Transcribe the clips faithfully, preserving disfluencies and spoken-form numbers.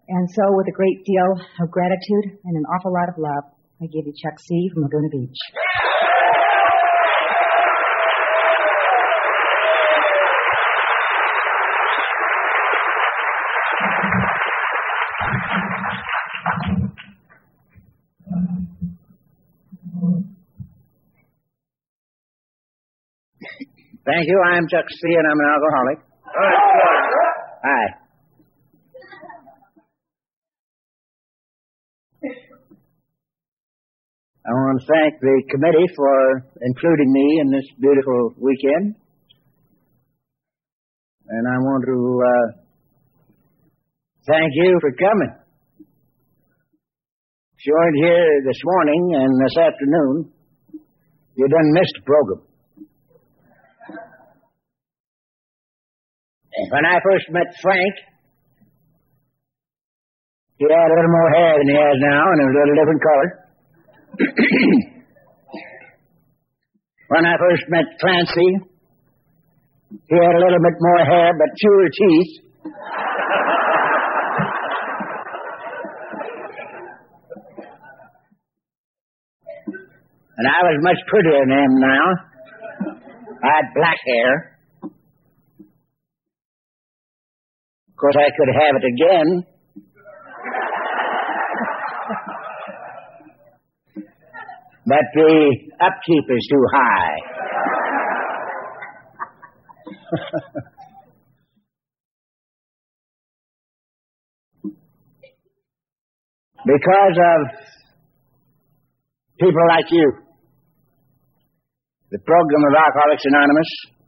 And so, with a great deal of gratitude and an awful lot of love, I give you Chuck C. from Laguna Beach. Thank you. I'm Chuck C., and I'm an alcoholic. Hi. I want to thank the committee for including me in this beautiful weekend. And I want to uh, thank you for coming. If you weren't here this morning and this afternoon, you done missed the program. When I first met Frank, he had a little more hair than he has now, and it was a little different color. When I first met Clancy, he had a little bit more hair, but fewer teeth. And I was much prettier than him now. I had black hair. Of course, I could have it again. But the upkeep is too high. Because of people like you, the program of Alcoholics Anonymous,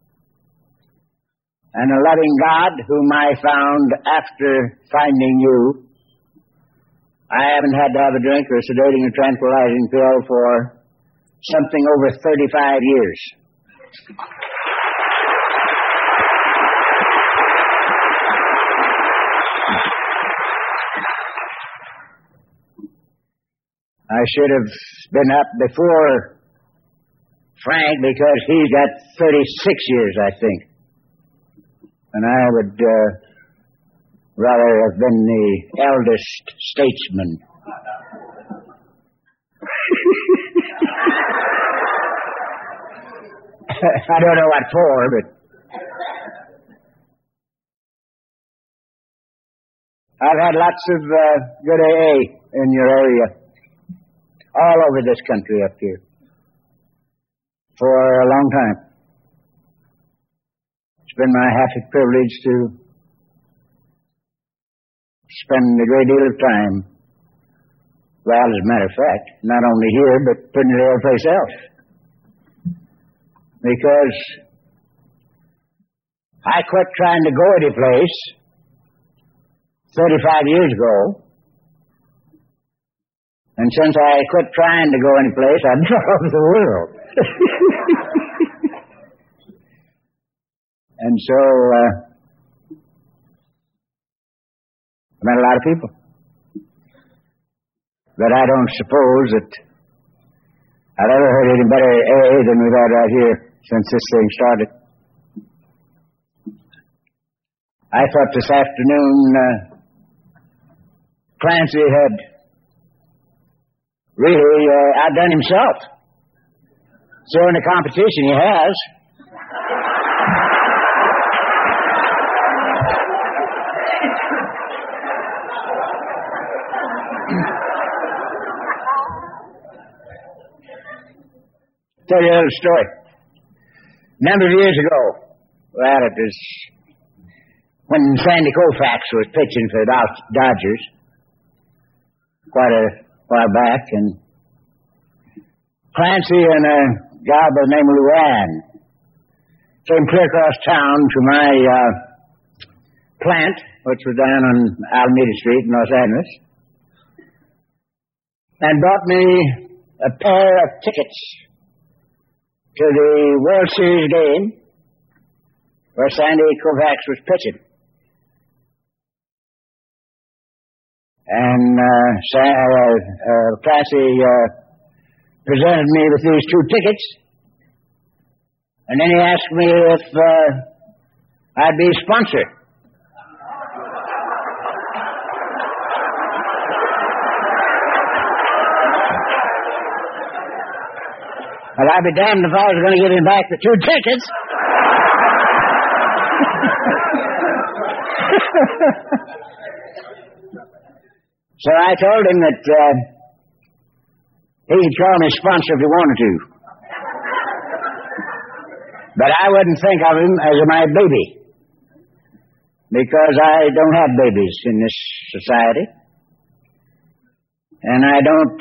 and a loving God whom I found after finding you, I haven't had to have a drink or a sedating or tranquilizing pill for something over thirty-five years. I should have been up before Frank because he's got thirty-six years, I think. And I would uh, rather have been the eldest statesman. I don't know what for, but I've had lots of uh, good A A in your area, all over this country up here, for a long time. It's been my happy privilege to spend a great deal of time, well, as a matter of fact, not only here, but pretty nearly every place else. Because I quit trying to go any place thirty-five years ago, and since I quit trying to go any place, I've been all over the world. And so, uh, I met a lot of people. But I don't suppose that I've ever heard any better A A than we've had right here since this thing started. I thought this afternoon uh, Clancy had really uh, outdone himself. So in the competition he has. Tell you a little story. A number of years ago, well, it was when Sandy Koufax was pitching for the Dodgers, quite a while back, and Clancy and a guy by the name of Luann came clear across town to my uh, plant, which was down on Alameda Street in Los Angeles, and brought me a pair of tickets to the World Series game where Sandy Koufax was pitching. And uh, Sa- uh, uh, Clancy uh, presented me with these two tickets, and then he asked me if uh, I'd be a sponsor. Well, I'd be damned if I was going to give him back the two tickets. So I told him that uh, he could call me sponsor if he wanted to. But I wouldn't think of him as my baby, because I don't have babies in this society. And I don't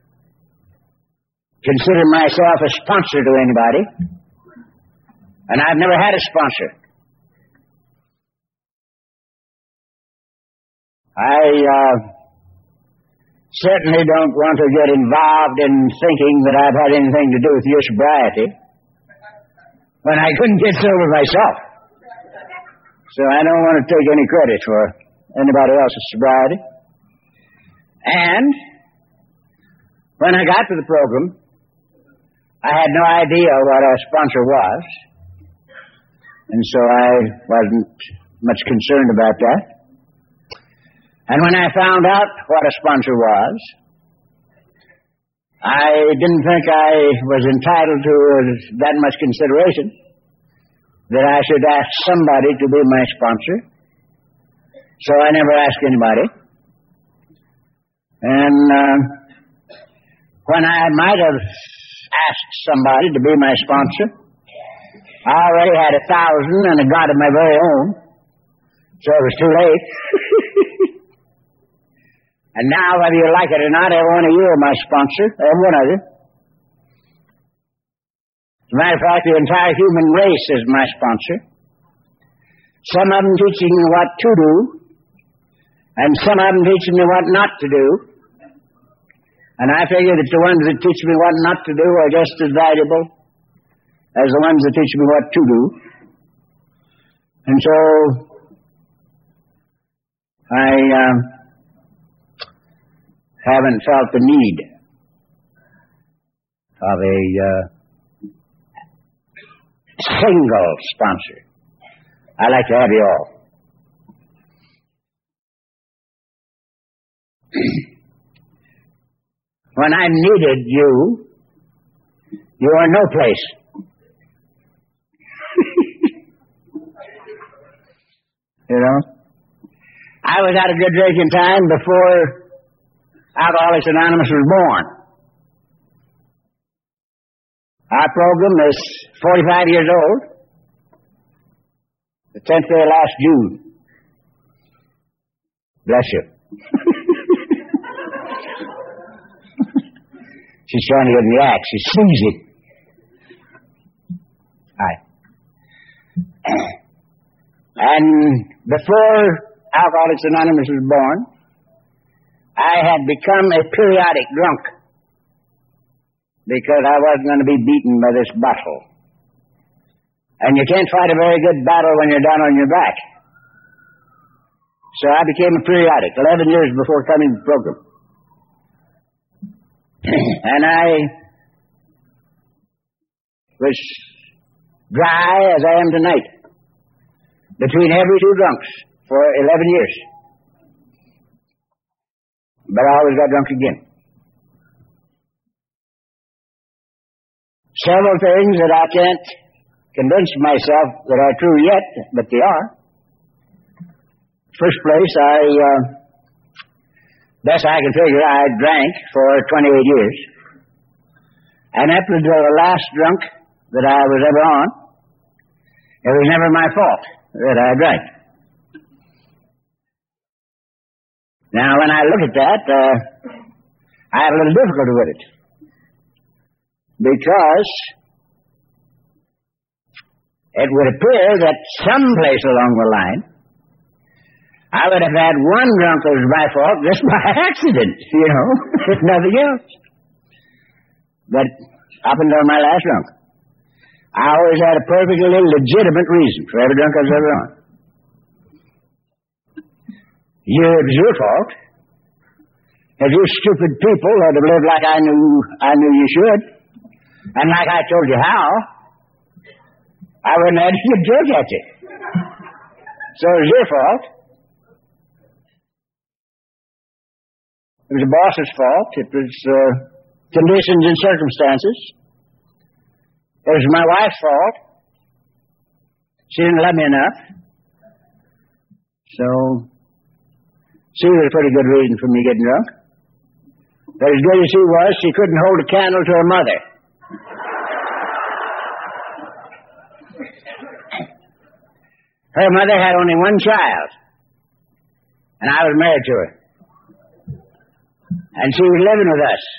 consider myself a sponsor to anybody. And I've never had a sponsor. I uh, certainly don't want to get involved in thinking that I've had anything to do with your sobriety when I couldn't get sober myself. So I don't want to take any credit for anybody else's sobriety. And when I got to the program, I had no idea what a sponsor was. And so I wasn't much concerned about that. And when I found out what a sponsor was, I didn't think I was entitled to that much consideration, that I should ask somebody to be my sponsor. So I never asked anybody. And uh, when I might have asked somebody to be my sponsor, I already had a thousand and a God of my very own, so it was too late. And now, whether you like it or not, every one of you are my sponsor, every one of you. As a matter of fact, the entire human race is my sponsor. Some of them teaching me what to do, and some of them teaching me what not to do. And I figure that the ones that teach me what not to do are just as valuable as the ones that teach me what to do. And so, I uh, haven't felt the need of a uh, single sponsor. I like to have you all. When I needed you, you were no place. You know? I was at a good drinking time before Alcoholics Anonymous was born. Our program is forty-five years old. The tenth day of last June. Bless you. She's trying to get in the act. She's sneezing. Hi. And before Alcoholics Anonymous was born, I had become a periodic drunk because I wasn't going to be beaten by this bottle. And you can't fight a very good battle when you're down on your back. So I became a periodic eleven years before coming to the program. And I was dry as I am tonight, between every two drunks for eleven years. But I always got drunk again. Several things that I can't convince myself that are true yet, but they are. First place, I, uh, best I can figure, I drank for twenty-eight years. And up until the last drunk that I was ever on, it was never my fault that I drank. Now, when I look at that, uh, I have a little difficulty with it. Because it would appear that someplace along the line, I would have had one drunk that was my fault just by accident, you know, if nothing else. But up until my last drunk, I always had a perfectly legitimate reason for every drunk I was ever on. You, it was your fault. If you stupid people had to live like I knew I knew you should, and like I told you how, I wouldn't have had to get drunk at you. So it was your fault. It was the boss's fault. It was uh, conditions and circumstances. It was my wife's fault. She didn't love me enough. So, she was a pretty good reason for me getting drunk. But as good as she was, she couldn't hold a candle to her mother. Her mother had only one child, and I was married to her. And she was living with us.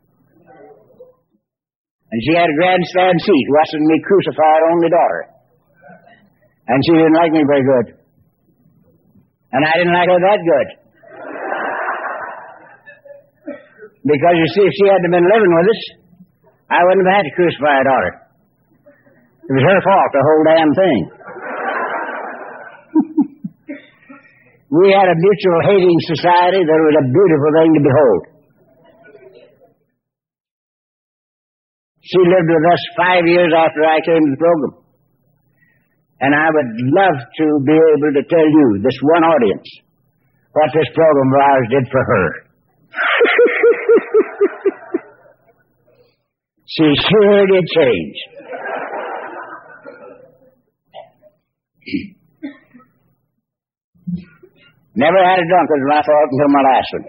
And she had a grandstand seat watching me crucify her only daughter. And she didn't like me very good. And I didn't like her that good. Because, you see, if she hadn't been living with us, I wouldn't have had to crucify her daughter. It was her fault, the whole damn thing. We had a mutual hating society that was a beautiful thing to behold. She lived with us five years after I came to the program. And I would love to be able to tell you, this one audience, what this program of ours did for her. She sure did change. Never had a drunk, was my fault until my last one.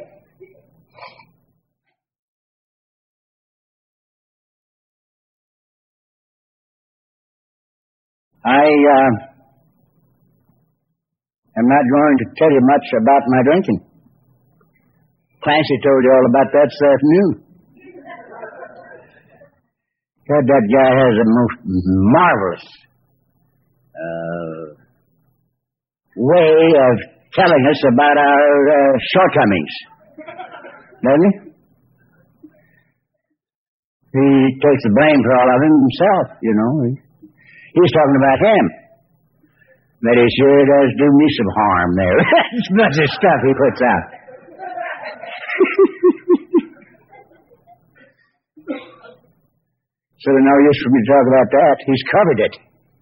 I uh, am not going to tell you much about my drinking. Clancy told you all about that this afternoon. God, that guy has a most marvelous uh, way of telling us about our uh, shortcomings. Doesn't he? He takes the blame for all of them himself, you know. He, he's talking about him. But he sure does do me some harm there. That's much of stuff he puts out. So there's no use for me to talk about that. He's covered it.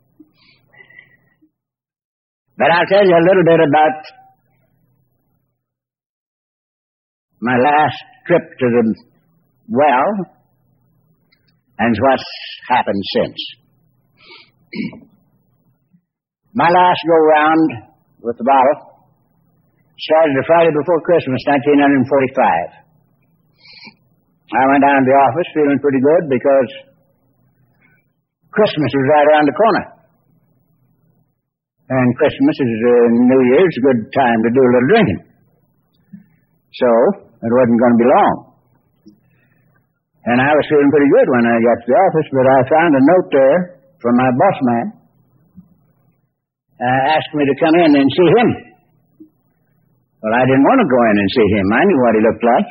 But I'll tell you a little bit about my last trip to the well and what's happened since. My last go-round with the bottle started the Friday before Christmas, nineteen forty-five. I went down to the office feeling pretty good because Christmas was right around the corner. And Christmas is uh, New Year's, a good time to do a little drinking. So, it wasn't going to be long. And I was feeling pretty good when I got to the office, but I found a note there from my boss man uh, asking me to come in and see him. Well, I didn't want to go in and see him. I knew what he looked like.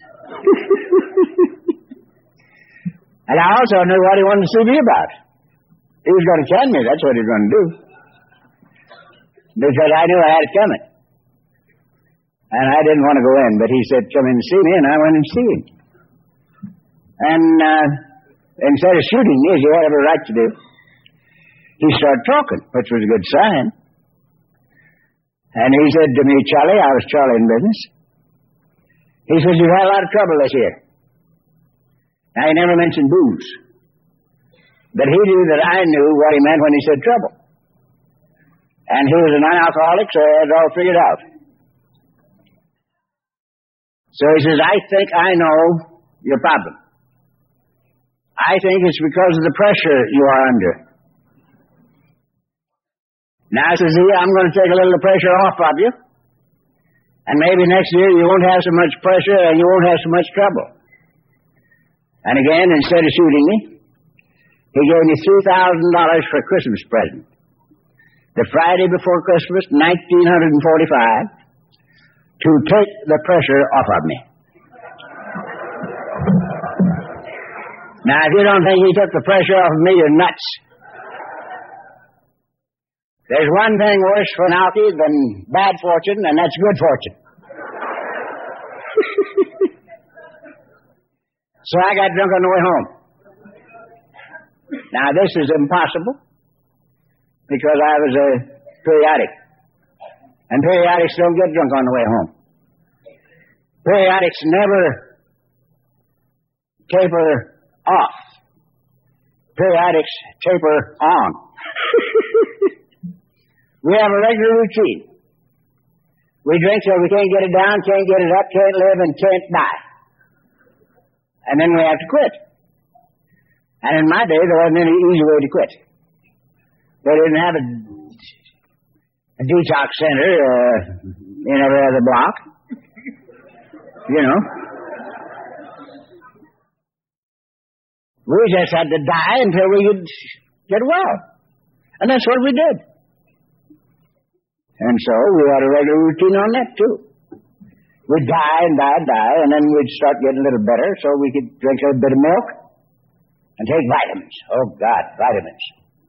And I also knew what he wanted to see me about. He was going to tell me that's what he was going to do. Because I knew I had it coming. And I didn't want to go in, but he said, come in and see me, and I went and see him. And uh, instead of shooting me, as he had every right to do, he started talking, which was a good sign. And he said to me, Charlie, I was Charlie in business. He said, you've had a lot of trouble this year. Now, he never mentioned booze. But he knew that I knew what he meant when he said trouble. And he was a non-alcoholic, so I had it all figured out. So he says, I think I know your problem. I think it's because of the pressure you are under. Now, says he, I'm going to take a little of the pressure off of you. And maybe next year you won't have so much pressure and you won't have so much trouble. And again, instead of shooting me, he gave me three thousand dollars for a Christmas present. The Friday before Christmas, nineteen forty-five, to take the pressure off of me. Now, if you don't think he took the pressure off of me, you're nuts. There's one thing worse for an alkie than bad fortune, and that's good fortune. So I got drunk on the way home. Now, this is impossible because I was a periodic. And periodics don't get drunk on the way home. Periodics never taper off. periodics taper on. We have a regular routine. We drink till we can't get it down, can't get it up, can't live, and can't die. And then we have to quit. And in my day, there wasn't any easy way to quit. They didn't have a, a detox center uh, in every other block. You know. We just had to die until we could get well. And that's what we did. And so we had a regular routine on that, too. We'd die and die and die, and then we'd start getting a little better so we could drink a little bit of milk and take vitamins. Oh, God, vitamins.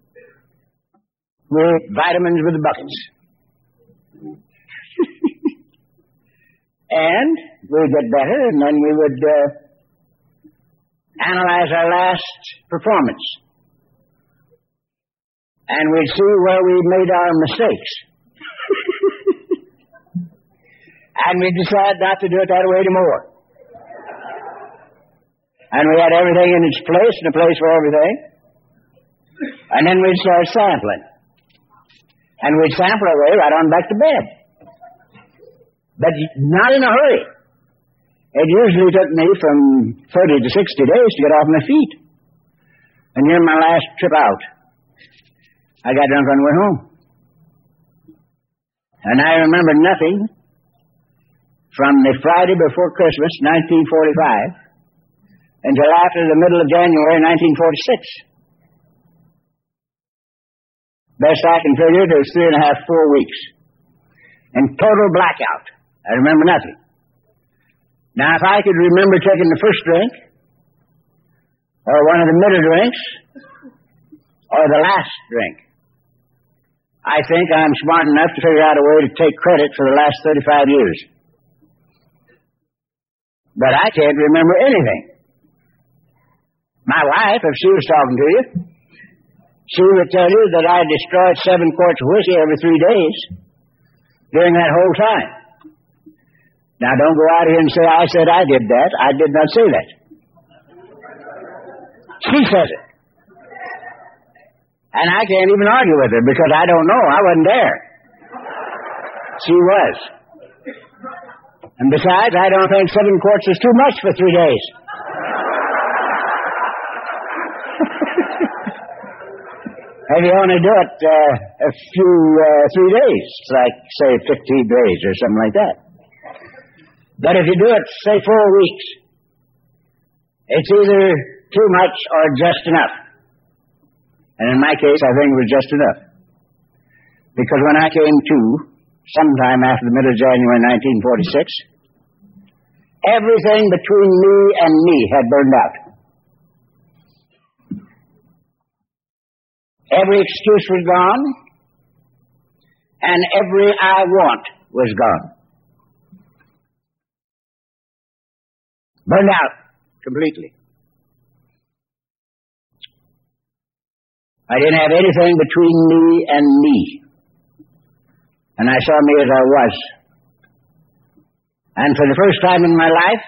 We ate vitamins with the buckets. And we'd get better, and then we would uh, analyze our last performance. And we'd see where we made our mistakes. And we decided not to do it that way anymore. And we had everything in its place and a place for everything. And then we'd start sampling. And we'd sample our way right on back to bed. But not in a hurry. It usually took me from thirty to sixty days to get off my feet. And here my last trip out, I got drunk on the way home. And I remember nothing from the Friday before Christmas, nineteen forty-five, until after the middle of January, nineteen forty-six. Best I can figure, it was three and a half, four weeks. And total blackout. I remember nothing. Now, if I could remember taking the first drink, or one of the middle drinks, or the last drink, I think I'm smart enough to figure out a way to take credit for the last thirty-five years. But I can't remember anything. My wife, if she was talking to you, she would tell you that I destroyed seven quarts of whiskey every three days during that whole time. Now, don't go out here and say I said I did that. I did not say that. She says it. And I can't even argue with her because I don't know. I wasn't there. She was. And besides, I don't think seven quarts is too much for three days. If you only do it uh, a few, uh, three days, like, say, fifteen days or something like that. But if you do it, say, four weeks, it's either too much or just enough. And in my case, I think it was just enough. Because when I came to, sometime after the middle of January nineteen forty-six, everything between me and me had burned out. Every excuse was gone, and every I want was gone. Burned out completely. I didn't have anything between me and me. And I saw me as I was. And for the first time in my life,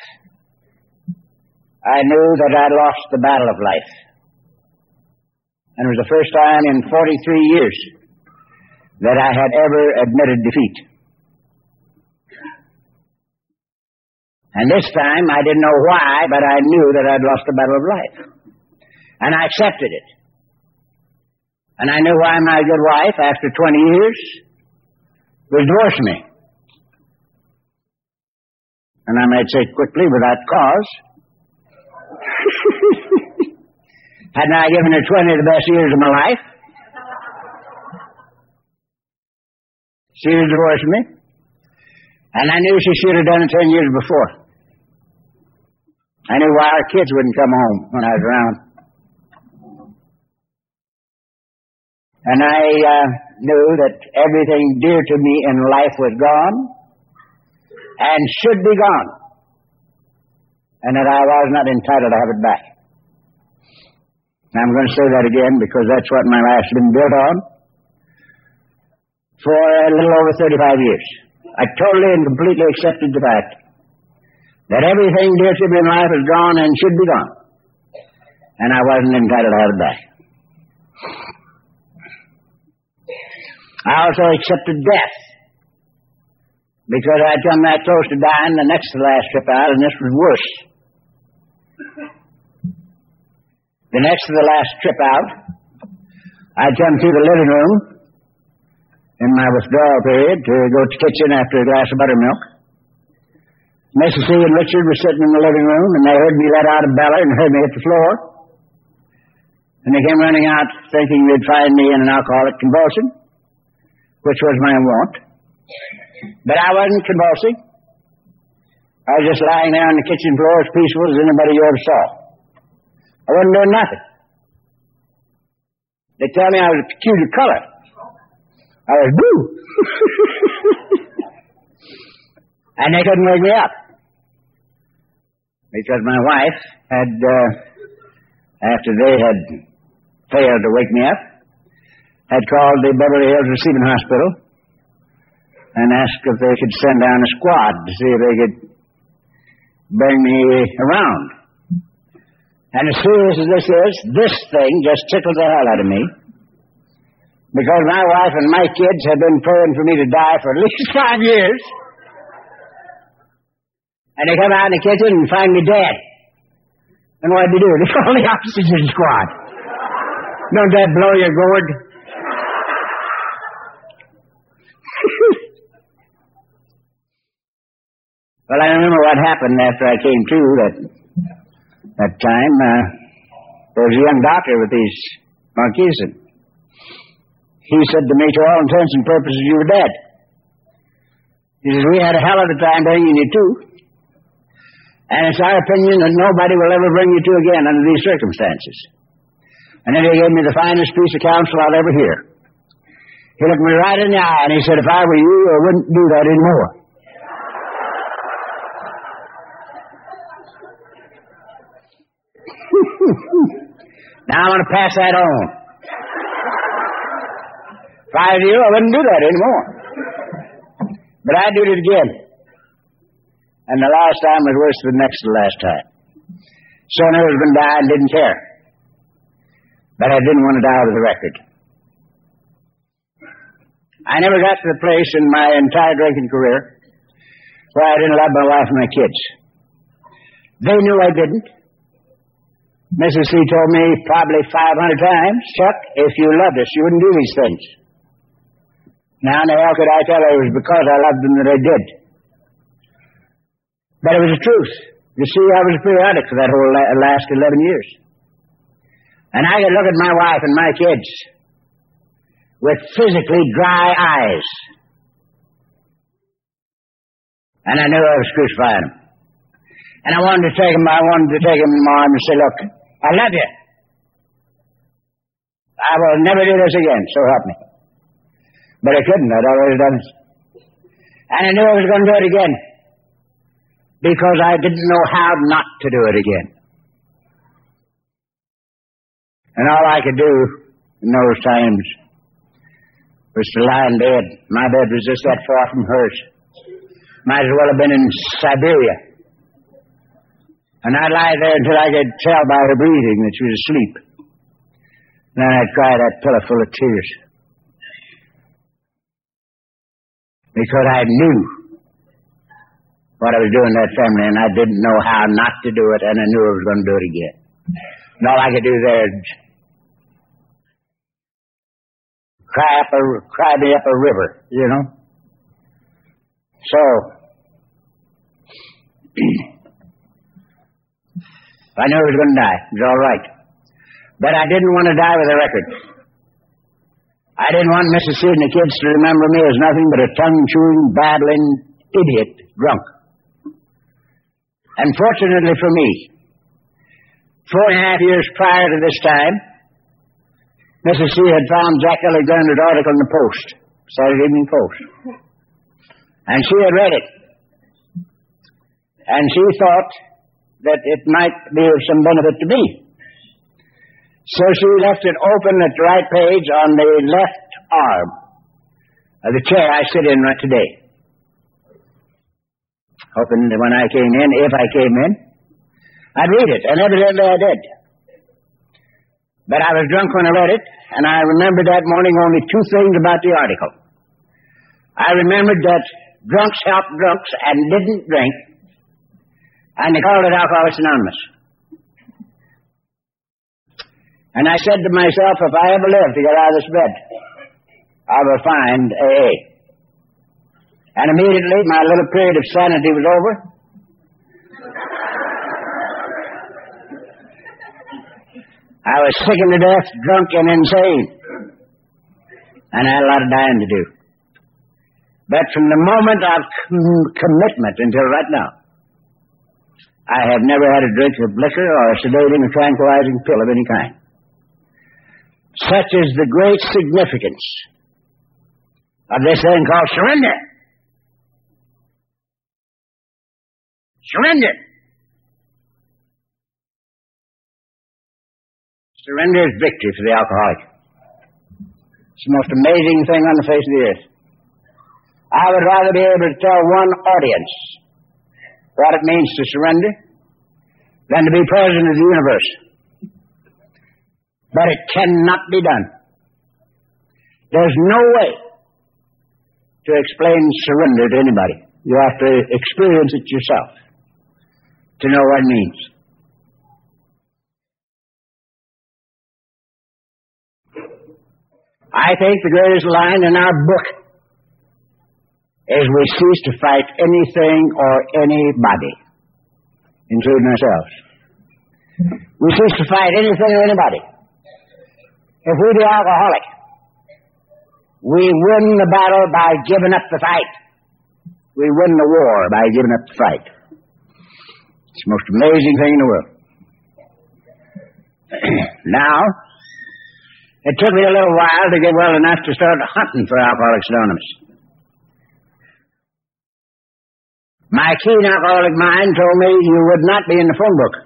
I knew that I'd lost the battle of life. And it was the first time in forty-three years that I had ever admitted defeat. And this time, I didn't know why, but I knew that I'd lost the battle of life. And I accepted it. And I knew why my good wife, after twenty years, was divorcing me. And I might say quickly, without cause. Hadn't I given her twenty of the best years of my life? She was divorcing me. And I knew she should have done it ten years before. I knew why our kids wouldn't come home when I was around. And I uh, knew that everything dear to me in life was gone and should be gone. And that I was not entitled to have it back. Now, I'm going to say that again because that's what my life has been built on for a little over thirty-five years. I totally and completely accepted the fact that everything dear to me in life is gone and should be gone. And I wasn't entitled to have it back. I also accepted death because I'd come that close to dying the next to the last trip out, and this was worse. The next to the last trip out, I'd come through the living room in my withdrawal period to go to the kitchen after a glass of buttermilk. Missus C and Richard were sitting in the living room, and they heard me let out a beller and heard me hit the floor. And they came running out thinking they'd find me in an alcoholic convulsion, which was my wont. But I wasn't convulsing. I was just lying there on the kitchen floor as peaceful as anybody you ever saw. I wasn't doing nothing. They tell me I was a peculiar color. I was blue. And they couldn't wake me up. Because my wife had, uh, after they had failed to wake me up, had called the Beverly Hills Receiving Hospital and asked if they could send down a squad to see if they could bring me around. And as serious as this is, this thing just tickled the hell out of me. Because my wife and my kids had been praying for me to die for at least five years. And they come out in the kitchen and find me dead. And what did they do? They call the oxygen squad. Don't that blow your gourd? Well, I remember what happened after I came to that that time. Uh, there was a young doctor with these monkeys, and he said to me, to all intents and purposes, you were dead. He says, we had a hell of a time bringing you to. And it's our opinion that nobody will ever bring you to again under these circumstances. And then he gave me the finest piece of counsel I'll ever hear. He looked me right in the eye and he said, if I were you, I wouldn't do that anymore. Now I'm going to pass that on. If I were you, I wouldn't do that anymore. But I did it again. And the last time was worse than the next to the last time. Son of husband died and didn't care. But I didn't want to die with a record. I never got to the place in my entire drinking career where I didn't love my wife and my kids. They knew I didn't. Missus C told me probably five hundred times, Chuck, if you loved us, you wouldn't do these things. Now, now, how could I tell her it was because I loved them that I did? But it was the truth. You see, I was a periodic for that whole last eleven years. And I could look at my wife and my kids with physically dry eyes. And I knew I was crucifying them. And I wanted to take them, I wanted to take them in my arms and say, look, I love you. I will never do this again, so help me. But I couldn't, I'd already done it. And I knew I was going to do it again. Because I didn't know how not to do it again. And all I could do in those times was to lie in bed. My bed was just that far from hers. Might as well have been in Siberia. And I'd lie there until I could tell by her breathing that she was asleep. Then I'd cry that pillow full of tears. Because I knew what I was doing to that family, and I didn't know how not to do it, and I knew I was going to do it again. And all I could do there is cry up a, cry me up a river, you know. So, I knew I was going to die. It was all right. But I didn't want to die with a record. I didn't want Missus C and the kids to remember me as nothing but a tongue-chewing, babbling idiot drunk. And fortunately for me, four and a half years prior to this time, Missus C had found Jack Alexander's article in the Post, Saturday Evening Post. And she had read it. And she thought that it might be of some benefit to me. So she left it open at the right page on the left arm of the chair I sit in right today. Hoping that when I came in, if I came in, I'd read it, and evidently I did. But I was drunk when I read it, and I remembered that morning only two things about the article. I remembered that drunks help drunks and didn't drink, and they called it Alcoholics Anonymous. And I said to myself, if I ever live to get out of this bed, I will find A A. And immediately my little period of sanity was over. I was sick to death, drunk and insane. And I had a lot of dying to do. But from the moment of com- commitment until right now, I have never had a drink of liquor or a sedating or tranquilizing pill of any kind. Such is the great significance of this thing called surrender. Surrender. Surrender is victory for the alcoholic. It's the most amazing thing on the face of the earth. I would rather be able to tell one audience what it means to surrender than to be president of the universe. But it cannot be done. There's no way to explain surrender to anybody. You have to experience it yourself to know what it means. I think the greatest line in our book is we cease to fight anything or anybody, including ourselves. We cease to fight anything or anybody. If we be alcoholic, we win the battle by giving up the fight. We win the war by giving up the fight. It's the most amazing thing in the world. Now, it took me a little while to get well enough to start hunting for Alcoholics Anonymous. My keen alcoholic mind told me you would not be in the phone book.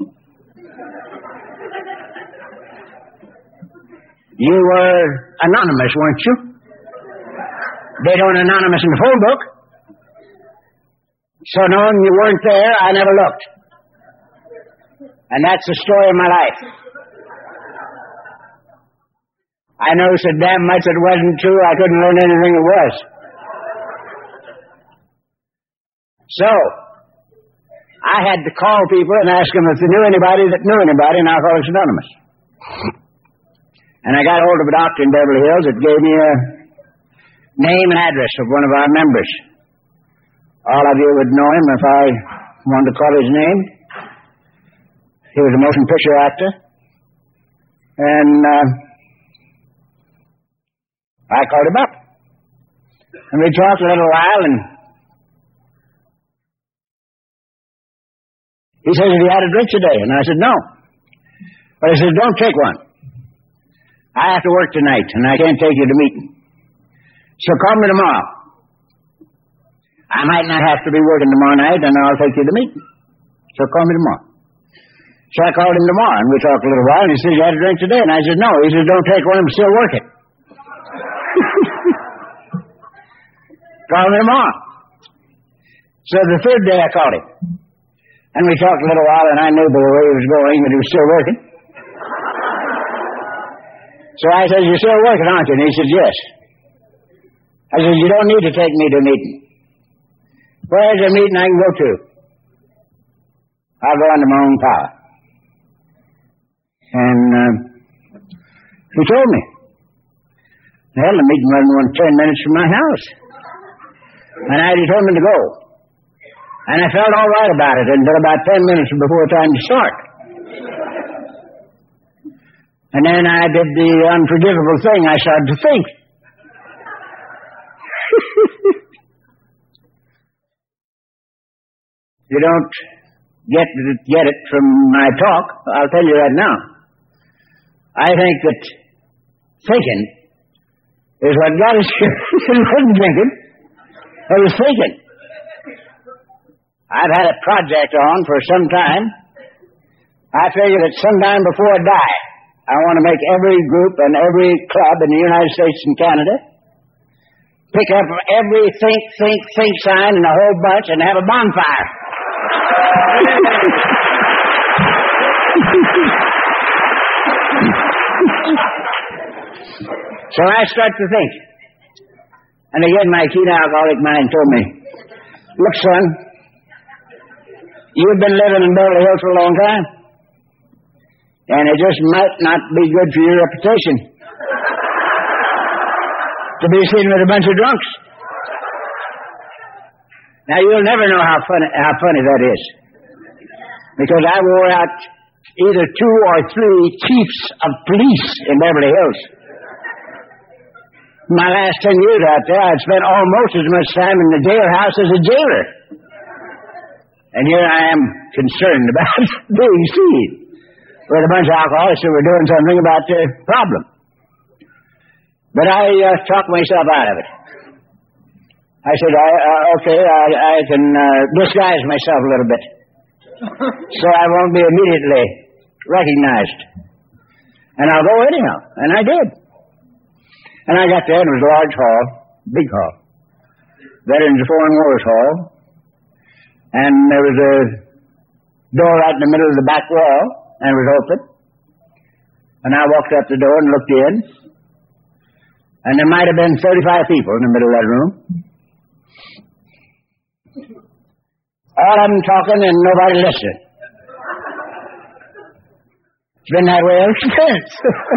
You were anonymous, weren't you? They don't anonymous in the phone book. So knowing you weren't there, I never looked. And that's the story of my life. I know so damn much it wasn't true, I couldn't learn anything it was. So, I had to call people and ask them if they knew anybody that knew anybody in Alcoholics Anonymous. And I got hold of a doctor in Beverly Hills that gave me a name and address of one of our members. All of you would know him if I wanted to call his name. He was a motion picture actor. And uh, I called him up. And we talked a little while, and he says, have you had a drink today? And I said, no. But he says, don't take one. I have to work tonight, and I can't take you to meeting. So call me tomorrow. I might not have to be working tomorrow night, and I'll take you to meeting. So call me tomorrow. So I called him tomorrow, and we talked a little while, and he said, you had a drink today? And I said, no. He says, don't take one, I'm still working. Call me tomorrow. So the third day I called him. And we talked a little while, and I knew by the way he was going that he was still working. So I said, you're still working, aren't you? And he said, yes. I said, you don't need to take me to a meeting. Where's a meeting I can go to? I'll go under my own power. And uh, he told me. Hell, the meeting wasn't more than ten minutes from my house. And I determined to go. And I felt all right about it until about ten minutes before time to start. And then I did the unforgivable thing. I started to think. You don't get it, get it from my talk. I'll tell you that now. I think that thinking is what got us here. It wasn't thinking. It was thinking. I've had a project on for some time. I figure that sometime before I die, I want to make every group and every club in the United States and Canada pick up every think, think, think sign in the whole bunch and have a bonfire. So I start to think. And again, my keen alcoholic mind told me, look, son, you've been living in Beverly Hills for a long time, and it just might not be good for your reputation to be seen with a bunch of drunks. Now, you'll never know how funny, how funny that is, because I wore out either two or three chiefs of police in Beverly Hills. My last ten years out there, I'd spent almost as much time in the jailhouse as a jailer. And here I am concerned about being seen with a bunch of alcoholics who were doing something about the problem. But I uh, talked myself out of it. I said, I, uh, okay, I, I can uh, disguise myself a little bit so I won't be immediately recognized. And I'll go anyhow. And I did. And I got there, and it was a large hall, big hall. Veterans of Foreign Wars Hall. And there was a door right in the middle of the back wall, and it was open. And I walked up the door and looked in. And there might have been thirty-five people in the middle of that room. All of them talking and nobody listening. It's been that way ever since.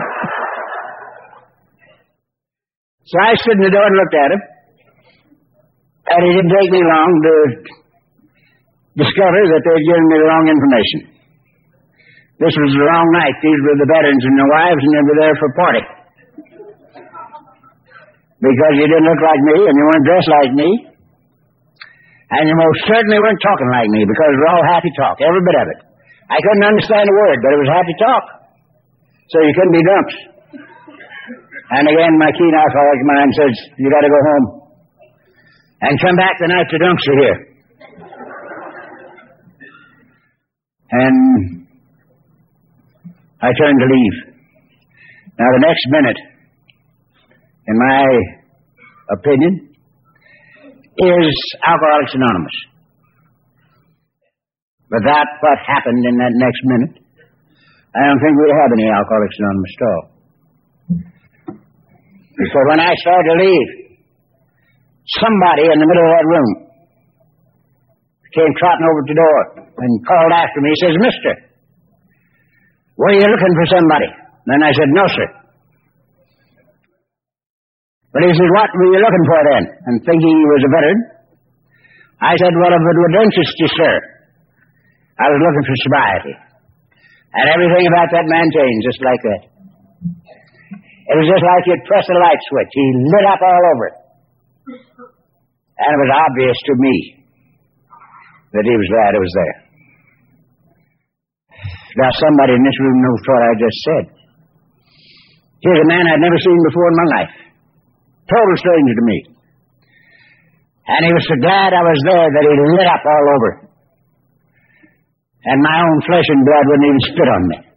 So I stood in the door and looked at him. And it didn't take me long to discover that they had given me the wrong information. This was the wrong night. These were the veterans and their wives, and they were there for a party. Because you didn't look like me, and you weren't dressed like me, and you most certainly weren't talking like me, because it was all happy talk, every bit of it. I couldn't understand a word, but it was happy talk. So you couldn't be drunks. And again, my keen alcoholic mind says, you got to go home and come back the night the drunks are here. And I turned to leave. Now, the next minute, in my opinion, is Alcoholics Anonymous. But that's what happened in that next minute. I don't think we have any Alcoholics Anonymous at all. So when I started to leave, somebody in the middle of that room came trotting over to the door and called after me. He says, Mister, were you looking for somebody? Then I said, no, sir. But he said, what were you looking for then? And thinking he was a veteran, I said, well, if it would interest you, sir, I was looking for sobriety. And everything about that man changed just like that. It was just like you'd press a light switch. He lit up all over it. And it was obvious to me that he was glad it was there. Now, somebody in this room knows what I just said. Here's a man I'd never seen before in my life. Total stranger to me. And he was so glad I was there that he lit up all over. And my own flesh and blood wouldn't even spit on me.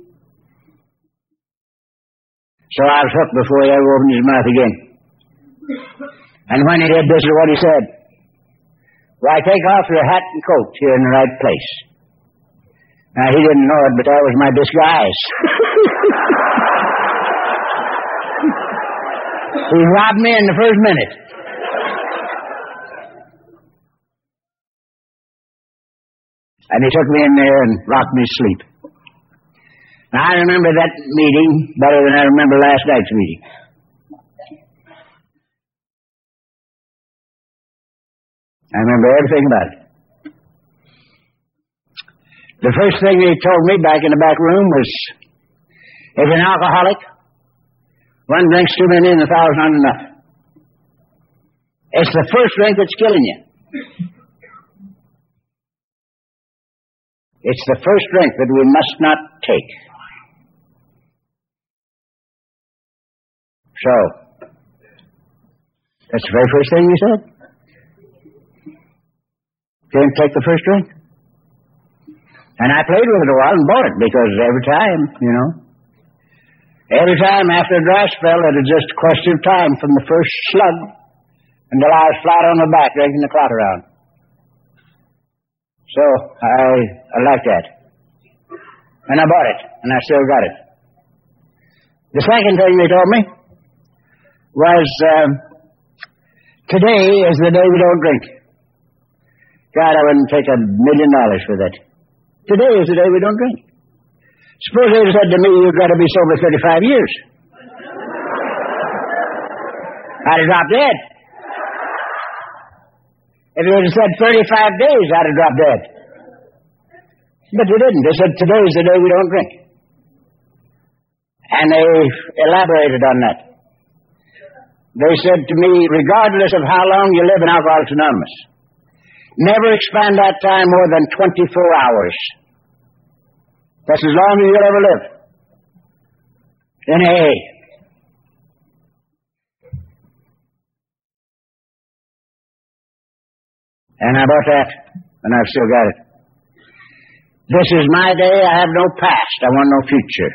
So I was hooked before he ever opened his mouth again. And when he did, this is what he said. Why, take off your hat and coat. You're in the right place. Now, he didn't know it, but that was my disguise. He robbed me in the first minute. And he took me in there and rocked me to sleep. Now, I remember that meeting better than I remember last night's meeting. I remember everything about it. The first thing he told me back in the back room was, if you're an alcoholic, one drink's too many and a thousand aren't enough. It's the first drink that's killing you. It's the first drink that we must not take. So, that's the very first thing you said? Didn't take the first drink? And I played with it a while and bought it, because every time, you know, every time after a dry spell, it was just a question of time from the first slug until I was flat on my back drinking the clot around. So, I, I liked that. And I bought it, and I still got it. The second thing they told me was, uh, today is the day we don't drink. God, I wouldn't take a million dollars for that. Today is the day we don't drink. Suppose they said to me, you've got to be sober thirty-five years. I'd have dropped dead. If they had said thirty-five days, I'd have dropped dead. But they didn't. They said, today is the day we don't drink. And they elaborated on that. They said to me, regardless of how long you live in Alcoholics Anonymous, never expand that time more than twenty-four hours. That's as long as you'll ever live in A A. And I bought that, and I've still got it. This is my day. I have no past. I want no future.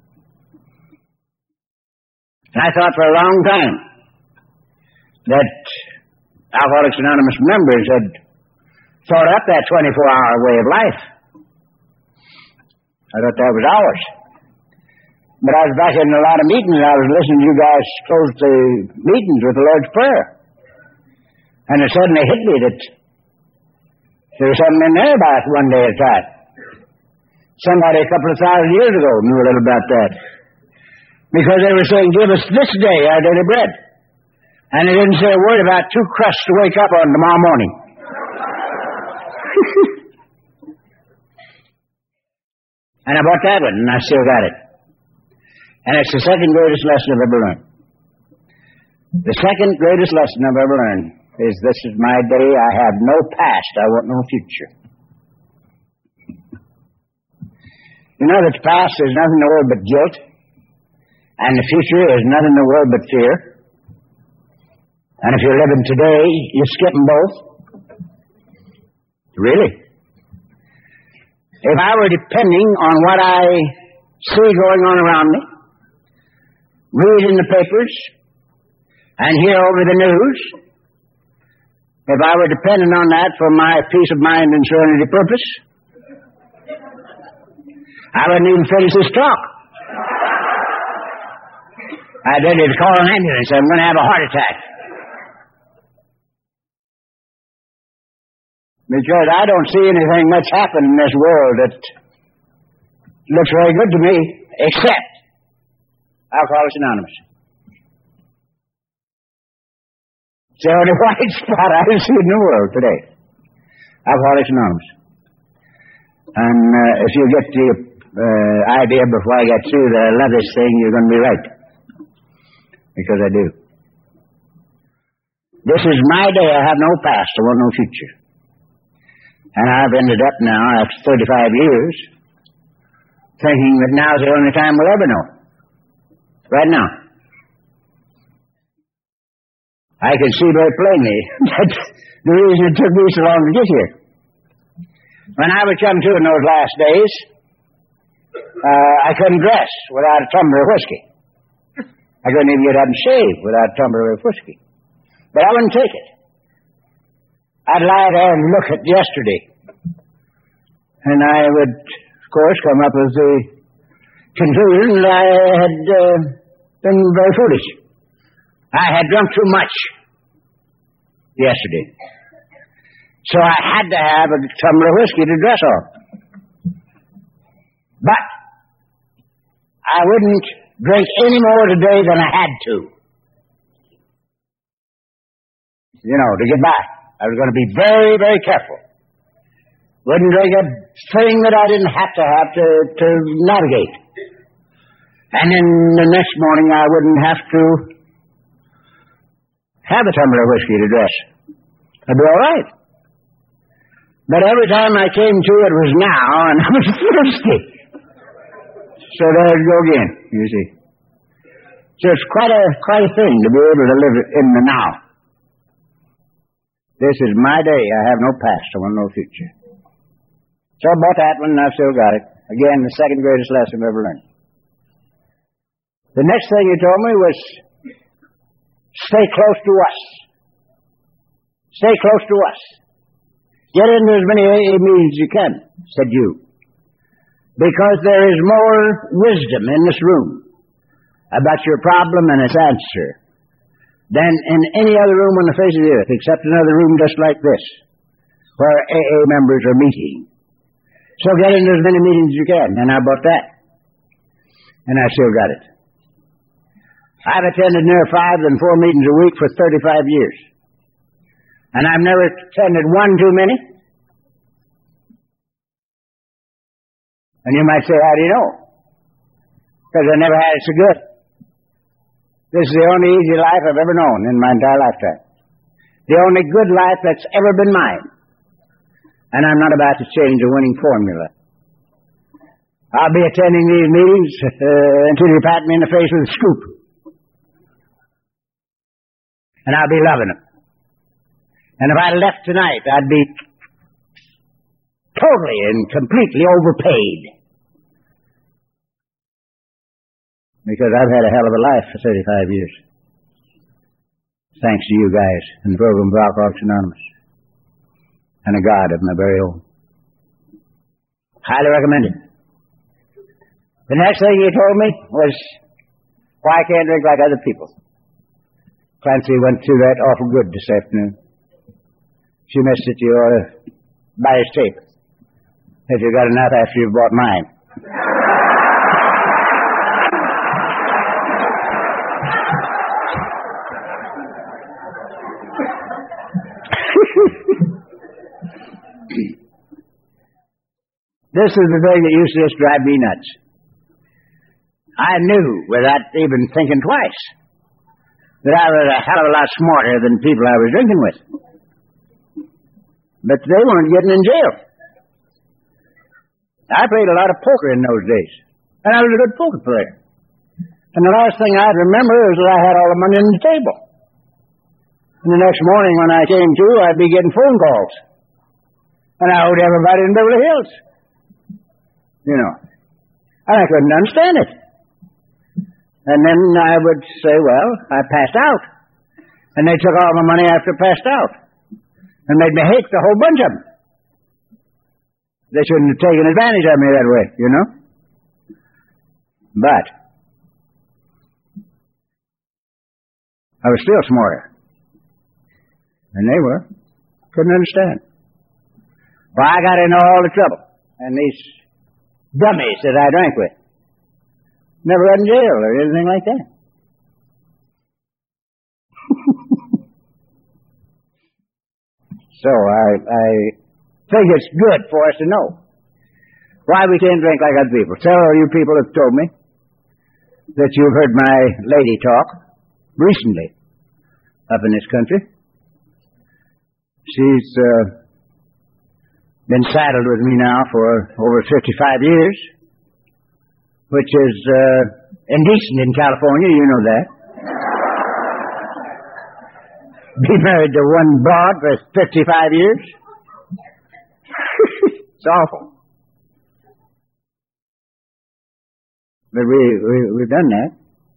And I thought for a long time that Alcoholics Anonymous members had thought up that twenty-four hour way of life. I thought that was ours. But I was back in a lot of meetings, and I was listening to you guys close the meetings with the Lord's Prayer. And it suddenly hit me that there was something in there about one day at a time. Somebody a couple of thousand years ago knew a little about that. Because they were saying, give us this day our daily bread. And they didn't say a word about two crusts to wake up on tomorrow morning. And I bought that one, and I still got it. And it's the second greatest lesson I've ever learned. The second greatest lesson I've ever learned is this is my day. I have no past. I want no future. You know that the past is nothing in the world but guilt, and the future is nothing in the world but fear. And if you're living today, you're skipping both. Really. If I were depending on what I see going on around me, read in the papers, and hear over the news, if I were dependent on that for my peace of mind and serenity purpose, I wouldn't even finish this talk. I'd ready to call an ambulance. I'm going to have a heart attack. Because I don't see anything much happen in this world that looks very good to me, except Alcoholics Anonymous. It's the only white spot I see in the world today. Alcoholics Anonymous. And uh, if you get the uh, idea before I get through that I love this thing, you're going to be right. Because I do. This is my day. I have no past. I want no future. And I've ended up now, after thirty-five years, thinking that now's the only time we'll ever know. Right now. I can see very plainly that the reason it took me so long to get here. When I would come to in those last days, uh, I couldn't dress without a tumbler of whiskey. I couldn't even get up and shave without a tumbler of whiskey. But I wouldn't take it. I'd lie there and look at yesterday. And I would, of course, come up with the conclusion that I had uh, been very foolish. I had drunk too much yesterday. So I had to have a tumbler of whiskey to dress on. But I wouldn't drink any more today than I had to. You know, to get by. I was going to be very, very careful. Wouldn't drink a thing that I didn't have to have to, to navigate. And then the next morning I wouldn't have to have a tumbler of whiskey to dress. I'd be all right. But every time I came to it was now, and I was thirsty. So there it go again, you see. So it's quite a, quite a thing to be able to live in the now. This is my day. I have no past. I want no future. So I bought that one, and I've still got it. Again, the second greatest lesson I've ever learned. The next thing he told me was, stay close to us. Stay close to us. Get into as many A A meetings as you can, said you. Because there is more wisdom in this room about your problem and its answer than in any other room on the face of the earth, except another room just like this, where A A members are meeting. So get into as many meetings as you can. And I bought that. And I still got it. I've attended near five and four meetings a week for thirty-five years. And I've never attended one too many. And you might say, how do you know? Because I never had it so good. This is the only easy life I've ever known in my entire lifetime. The only good life that's ever been mine. And I'm not about to change a winning formula. I'll be attending these meetings uh, until you pat me in the face with a scoop. And I'll be loving them. And if I left tonight, I'd be totally and completely overpaid. Because I've had a hell of a life for thirty-five years. Thanks to you guys and the program of Alcoholics Anonymous. And a God of my very own. Highly recommend it. The next thing he told me was, why I can't drink like other people. Clancy went through that awful good this afternoon. She missed it. You ought to buy his tape. If you got enough after you've bought mine. This is the thing that used to just drive me nuts. I knew, without even thinking twice, that I was a hell of a lot smarter than people I was drinking with. But they weren't getting in jail. I played a lot of poker in those days. And I was a good poker player. And the last thing I'd remember is that I had all the money on the table. And the next morning when I came to, I'd be getting phone calls. And I owed everybody in Beverly Hills. You know. And I couldn't understand it. And then I would say, well, I passed out. And they took all my money after I passed out. And made me hate the whole bunch of them. They shouldn't have taken advantage of me that way, you know. But I was still smarter. And they were. Couldn't understand. Well, I got into all the trouble. And these dummies that I drank with never got in jail or anything like that. So I, I think it's good for us to know why we can't drink like other people. Several of you people have told me that you've heard my lady talk recently up in this country. She's uh, been saddled with me now for over fifty-five years, which is uh, indecent in California, you know that. Be married to one broad for fifty-five years? It's awful. But we, we, we've done that.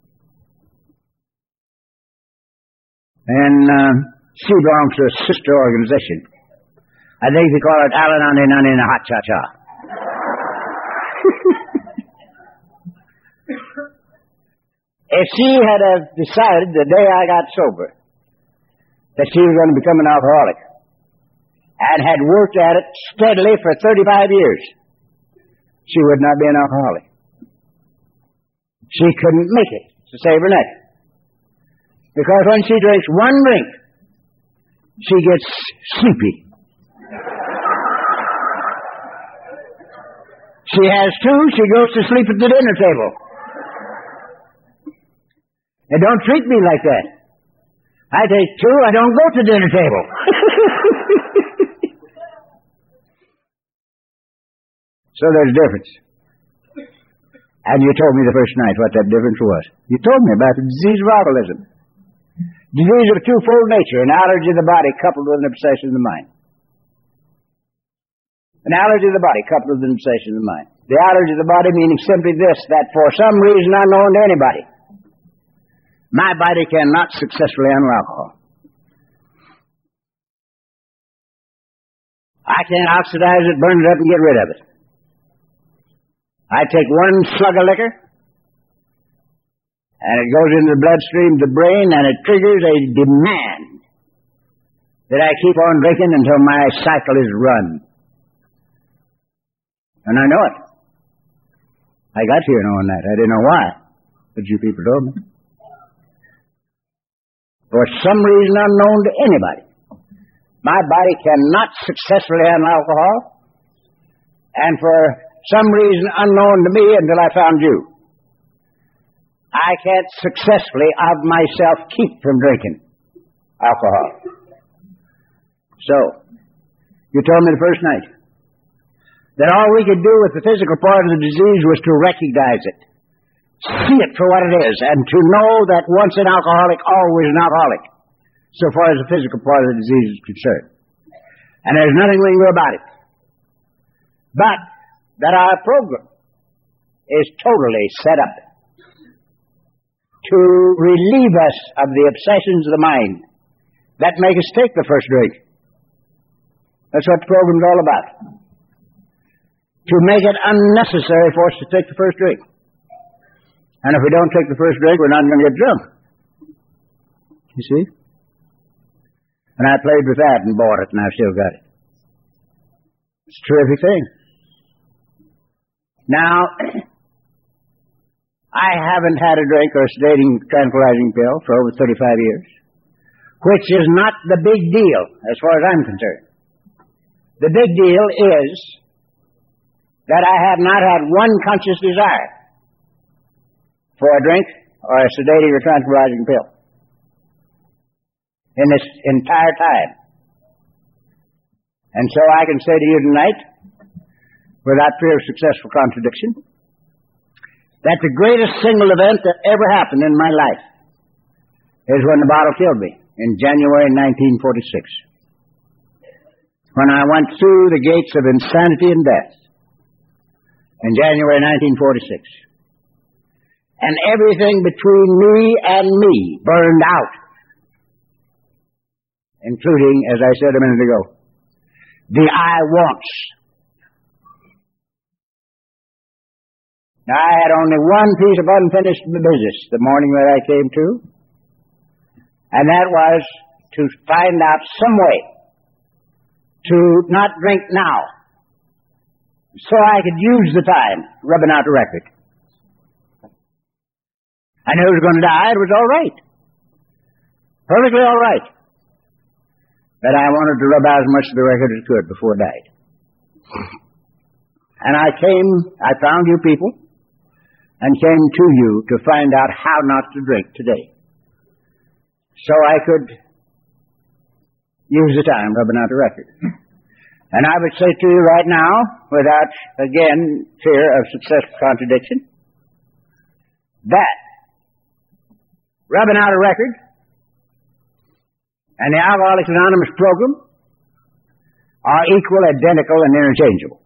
And uh, she belongs to a sister organization. I think they call it Alan Ane Nane and Hot Cha Cha. If she had uh, decided the day I got sober that she was going to become an alcoholic and had worked at it steadily for thirty-five years, she would not be an alcoholic. She couldn't make it to save her neck. Because when she drinks one drink, she gets sleepy. She has two, she goes to sleep at the dinner table. And don't treat me like that. I take two, I don't go to dinner table. So there's a difference. And you told me the first night what that difference was. You told me about the disease of alcoholism. Disease of a twofold nature, an allergy of the body coupled with an obsession of the mind. An allergy of the body coupled with an obsession of the mind. The allergy of the body meaning simply this, that for some reason unknown to anybody, my body cannot successfully handle alcohol. I can't oxidize it, burn it up, and get rid of it. I take one slug of liquor, And it goes into the bloodstream of the brain, and it triggers a demand that I keep on drinking until my cycle is run. And I know it. I got here knowing that. I didn't know why, but you people told me. For some reason unknown to anybody, my body cannot successfully handle alcohol, and for some reason unknown to me until I found you, I can't successfully of myself keep from drinking alcohol. So, you told me the first night that all we could do with the physical part of the disease was to recognize it, see it for what it is, and to know that once an alcoholic, always an alcoholic, so far as the physical part of the disease is concerned. And there's nothing we can do about it. But that our program is totally set up to relieve us of the obsessions of the mind that make us take the first drink. That's what the program's all about. To make it unnecessary for us to take the first drink. And if we don't take the first drink, we're not going to get drunk. You see? And I played with that and bought it, and I've still got it. It's a terrific thing. Now, I haven't had a drink or a sedating tranquilizing pill for over thirty-five years, which is not the big deal as far as I'm concerned. The big deal is that I have not had one conscious desire for a drink or a sedating or tranquilizing pill in this entire time. And so I can say to you tonight, without fear of successful contradiction, that the greatest single event that ever happened in my life is when the bottle killed me in January nineteen forty-six. When I went through the gates of insanity and death in January nineteen forty-six. And everything between me and me burned out, including, as I said a minute ago, the I wants. Now, I had only one piece of unfinished business the morning that I came to, and that was to find out some way to not drink now, so I could use the time rubbing out the record. I knew I was going to die. It was all right. Perfectly all right. But I wanted to rub out as much of the record as I could before I died. And I came, I found you people, and came to you to find out how not to drink today. So I could use the time rubbing out the record. And I would say to you right now, without, again, fear of successful contradiction, that rubbing out a record and the Alcoholics Anonymous program are equal, identical, and interchangeable.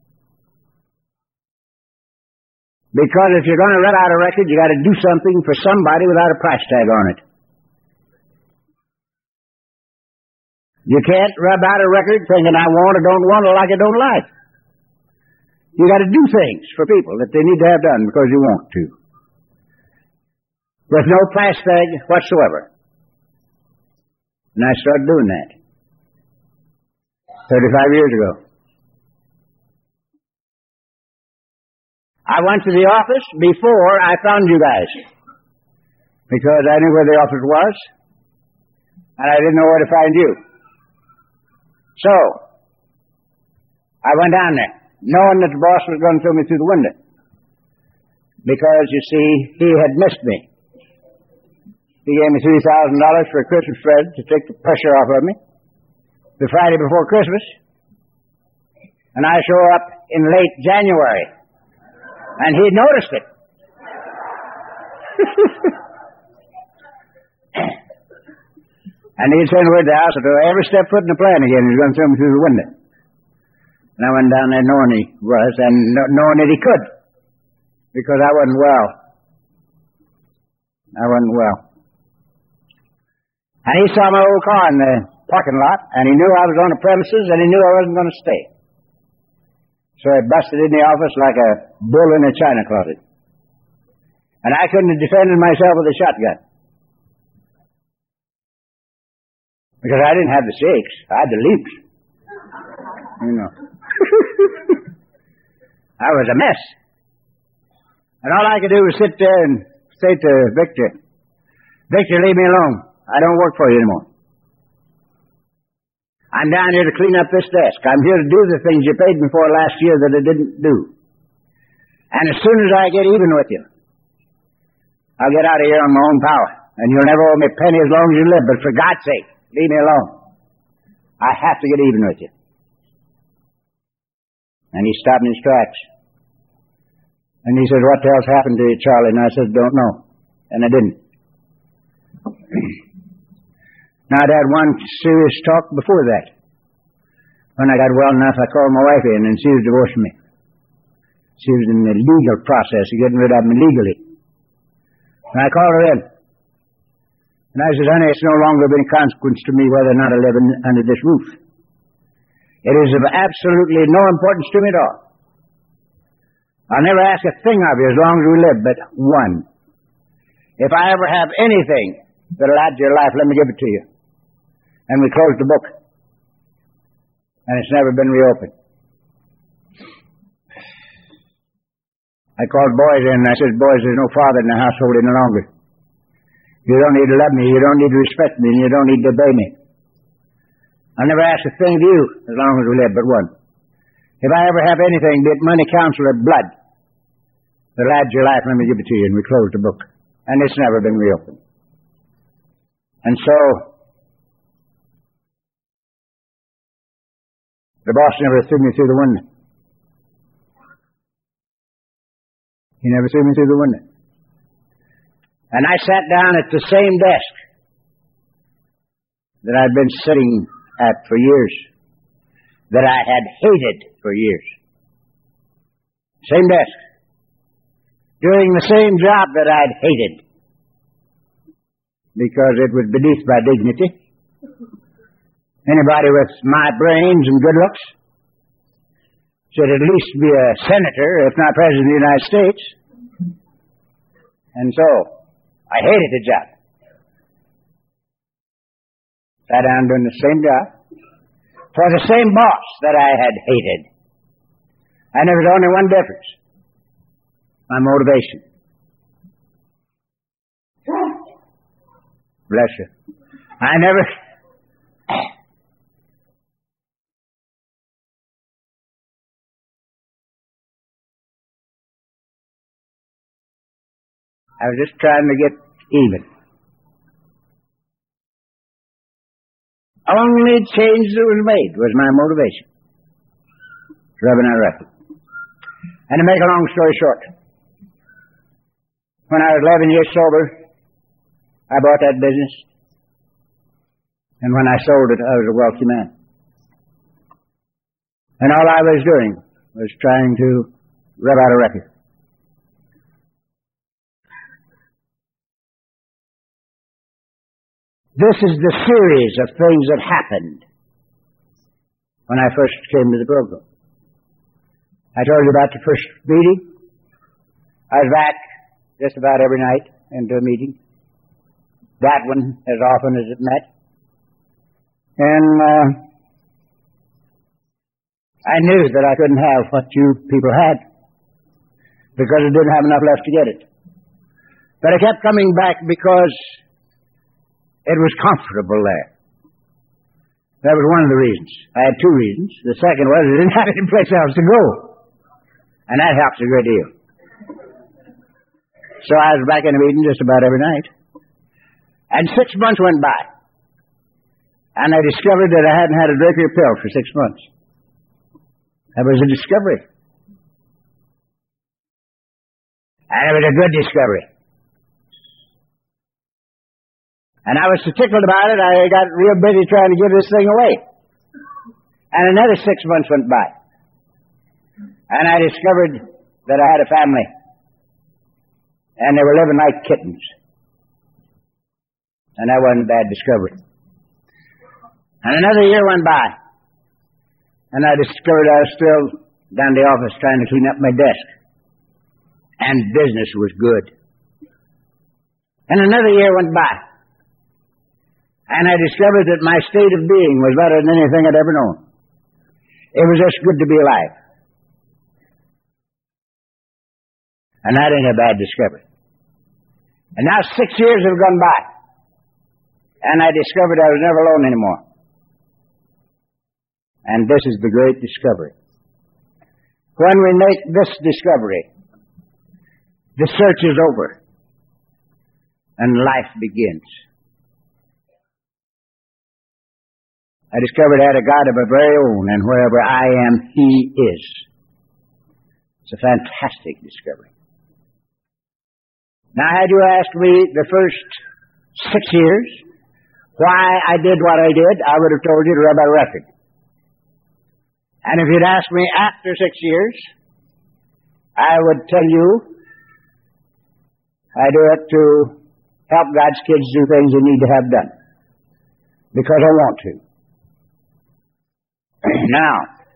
Because if you're going to rub out a record, you got to do something for somebody without a price tag on it. You can't rub out a record thinking I want or don't want or like or don't like. You got to do things for people that they need to have done because you want to. With no price tag whatsoever. And I started doing that thirty-five years ago. I went to the office before I found you guys because I knew where the office was and I didn't know where to find you. So, I went down there, knowing that the boss was going to throw me through the window. Because, you see, he had missed me. He gave me three thousand dollars for a Christmas present to take the pressure off of me the Friday before Christmas. And I show up in late January. And he noticed it. And he'd send word to the house, if I ever step foot in the plant again, he's going to throw me through the window. And I went down there knowing he was, and knowing that he could. Because I wasn't well. I wasn't well. And he saw my old car in the parking lot, and he knew I was on the premises, and he knew I wasn't going to stay. So he busted in the office like a bull in a china closet. And I couldn't have defended myself with a shotgun. Because I didn't have the shakes. I had the leaps. You know. I was a mess. And all I could do was sit there and say to Victor, Victor, leave me alone. I don't work for you anymore. I'm down here to clean up this desk. I'm here to do the things you paid me for last year that I didn't do. And as soon as I get even with you, I'll get out of here on my own power. And you'll never owe me a penny as long as you live. But for God's sake, leave me alone. I have to get even with you. And he stopped in his tracks. And he said, what else happened to you, Charlie? And I said, don't know. And I didn't. Now, I'd had one serious talk before that. When I got well enough, I called my wife in, and she was divorcing me. She was in the legal process of getting rid of me legally. And I called her in. And I said, honey, it's no longer of any consequence to me whether or not I live in, under this roof. It is of absolutely no importance to me at all. I'll never ask a thing of you as long as we live, but one. If I ever have anything that'll add to your life, let me give it to you. And we closed the book. And it's never been reopened. I called boys in and I said, boys, there's no father in the household any longer. You don't need to love me, you don't need to respect me, and you don't need to obey me. I'll never ask a thing of you as long as we live but one. If I ever have anything, be it money, counsel, or blood, that'll add to your life, let me give it to you. And we closed the book. And it's never been reopened. And so, the boss never threw me through the window. He never threw me through the window. And I sat down at the same desk that I'd been sitting at for years, that I had hated for years. Same desk. Doing the same job that I'd hated. Because it was beneath my dignity. Anybody with my brains and good looks should at least be a senator, if not president of the United States. And so, I hated the job. Sat down doing the same job for the same boss that I had hated. And there was only one difference. My motivation. Bless you. I never... I was just trying to get even. Only change that was made was my motivation. Rubbing out a record. And to make a long story short, when I was eleven years sober, I bought that business. And when I sold it, I was a wealthy man. And all I was doing was trying to rub out a record. This is the series of things that happened when I first came to the program. I told you about the first meeting. I was back just about every night into a meeting. That one as often as it met. And uh, I knew that I couldn't have what you people had because I didn't have enough left to get it. But I kept coming back because it was comfortable there. That was one of the reasons. I had two reasons. The second was I didn't have any place else to go. And that helps a great deal. So I was back in a meeting just about every night. And six months went by. And I discovered that I hadn't had a drink or a pill for six months. That was a discovery. And it was a good discovery. And I was so tickled about it, I got real busy trying to give this thing away. And another six months went by. And I discovered that I had a family. And they were living like kittens. And that wasn't a bad discovery. And another year went by. And I discovered I was still down in the office trying to clean up my desk. And business was good. And another year went by. And I discovered that my state of being was better than anything I'd ever known. It was just good to be alive. And that ain't a bad discovery. And now six years have gone by. And I discovered I was never alone anymore. And this is the great discovery. When we make this discovery, the search is over. And life begins. I discovered I had a God of my very own, and wherever I am, He is. It's a fantastic discovery. Now, had you asked me the first six years why I did what I did, I would have told you to rub a record. And if you'd asked me after six years, I would tell you I do it to help God's kids do things they need to have done. Because I want to. Now,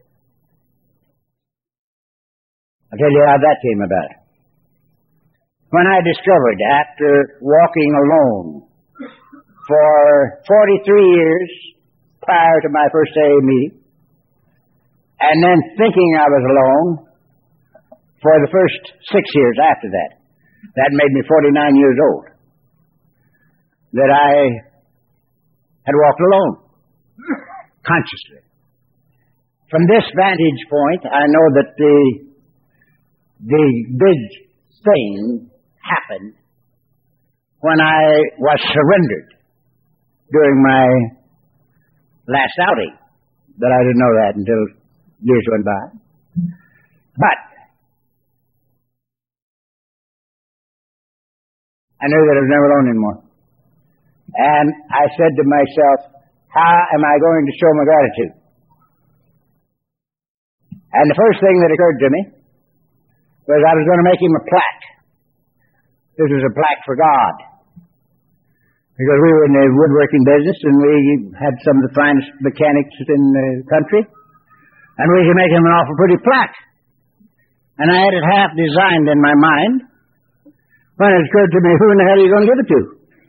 I'll tell you how that came about. When I discovered, after walking alone for forty-three years prior to my first A A meeting, and then thinking I was alone for the first six years after that, that made me forty-nine years old, that I had walked alone, consciously. From this vantage point, I know that the, the big thing happened when I was surrendered during my last outing. But I didn't know that until years went by. But I knew that I was never alone anymore. And I said to myself, how am I going to show my gratitude? And the first thing that occurred to me was I was going to make him a plaque. This was a plaque for God. Because we were in the woodworking business and we had some of the finest mechanics in the country. And we could make him an awful pretty plaque. And I had it half designed in my mind when it occurred to me, who in the hell are you going to give it to?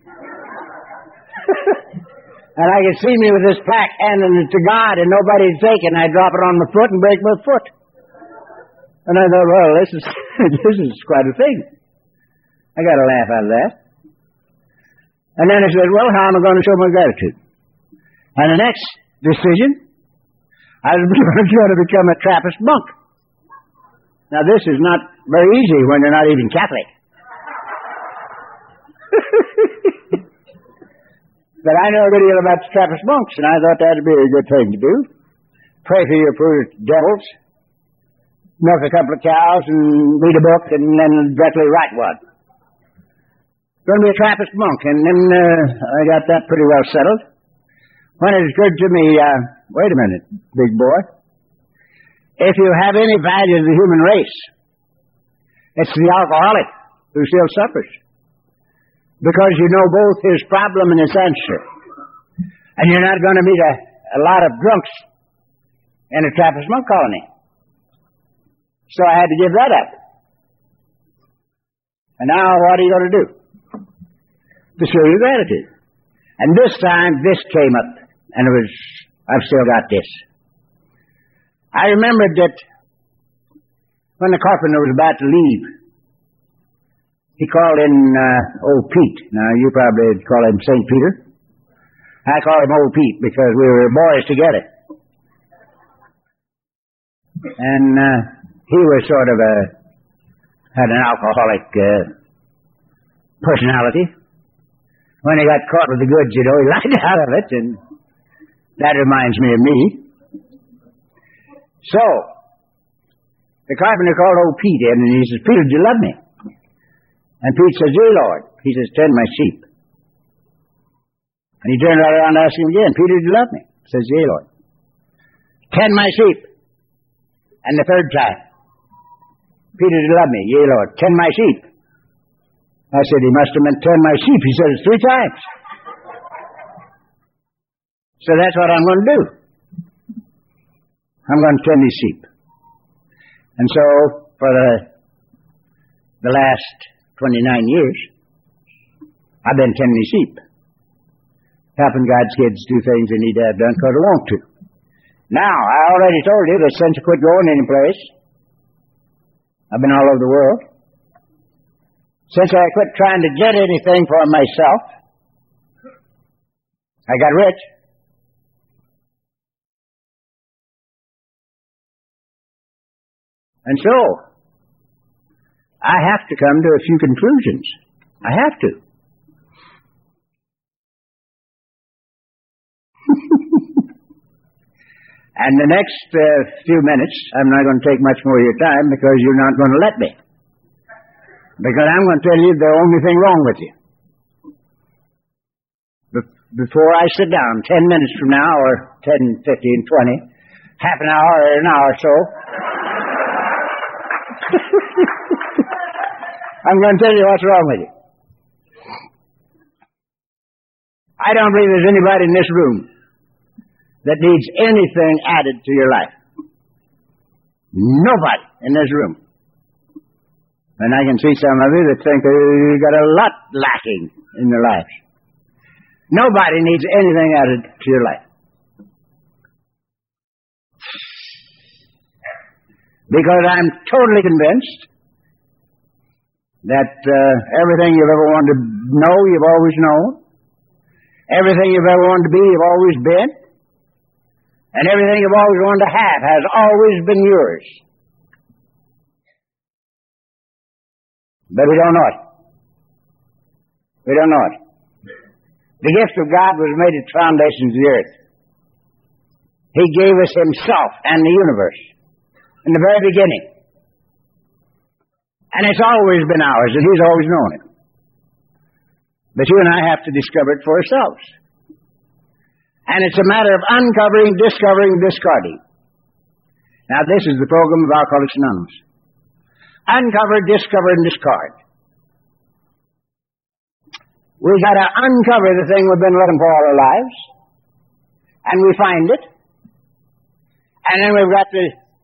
And I could see me with this plaque handing it to God and nobody'd take it, and I'd drop it on my foot and break my foot. And I thought, well, this is this is quite a thing. I got a laugh out of that. And then I said, well, how am I going to show my gratitude? And the next decision, I was going to become a Trappist monk. Now, this is not very easy when you're not even Catholic. But I know a good deal about the Trappist monks, and I thought that would be a good thing to do. Pray for your poor devils, milk a couple of cows, and read a book, and then directly write one. Going to be a Trappist monk, and then uh, I got that pretty well settled. When it occurred to me, uh, wait a minute, big boy. If you have any value to the human race, it's the alcoholic who still suffers. Because you know both his problem and his answer. And you're not going to meet a, a lot of drunks in a Trappist monk colony. So I had to give that up. And now what are you going to do? To show your gratitude. And this time, this came up. And it was, I've still got this. I remembered that when the carpenter was about to leave, he called in uh, old Pete. Now, you probably call him Saint Peter. I call him old Pete because we were boys together. And uh, he was sort of a, had an alcoholic uh, personality. When he got caught with the goods, you know, he lied out of it, and that reminds me of me. So, the carpenter called old Pete in, and he says, Peter, do you love me? And Pete says, yea, Lord. He says, tend my sheep. And he turned right around and asked him again, Peter, do you love me? He says, yea, Lord. Tend my sheep. And the third time, Peter, do you love me? Yea, Lord. Tend my sheep. I said, he must have meant tend my sheep. He said it three times. So that's what I'm going to do. I'm going to tend these sheep. And so, for the, the last twenty-nine years, I've been tending sheep, helping God's kids do things they need to have done because they want to. Now, I already told you that since I quit going any place, I've been all over the world. Since I quit trying to get anything for myself, I got rich. And so, I have to come to a few conclusions. I have to. And the next uh, few minutes, I'm not going to take much more of your time because you're not going to let me. Because I'm going to tell you the only thing wrong with you. Be- before I sit down, ten minutes from now, or ten, fifteen, twenty, half an hour or an hour or so, I'm going to tell you what's wrong with you. I don't believe there's anybody in this room that needs anything added to your life. Nobody in this room. And I can see some of you that think you've got a lot lacking in your life. Nobody needs anything added to your life. Because I'm totally convinced that uh, everything you've ever wanted to know, you've always known. Everything you've ever wanted to be, you've always been. And everything you've always wanted to have has always been yours. But we don't know it. We don't know it. The gift of God was made at the foundations of the earth. He gave us Himself and the universe in the very beginning. And it's always been ours, and He's always known it. But you and I have to discover it for ourselves. And it's a matter of uncovering, discovering, discarding. Now, this is the program of Alcoholics Anonymous. Uncover, discover, and discard. We've got to uncover the thing we've been looking for all our lives, and we find it. And then we've got to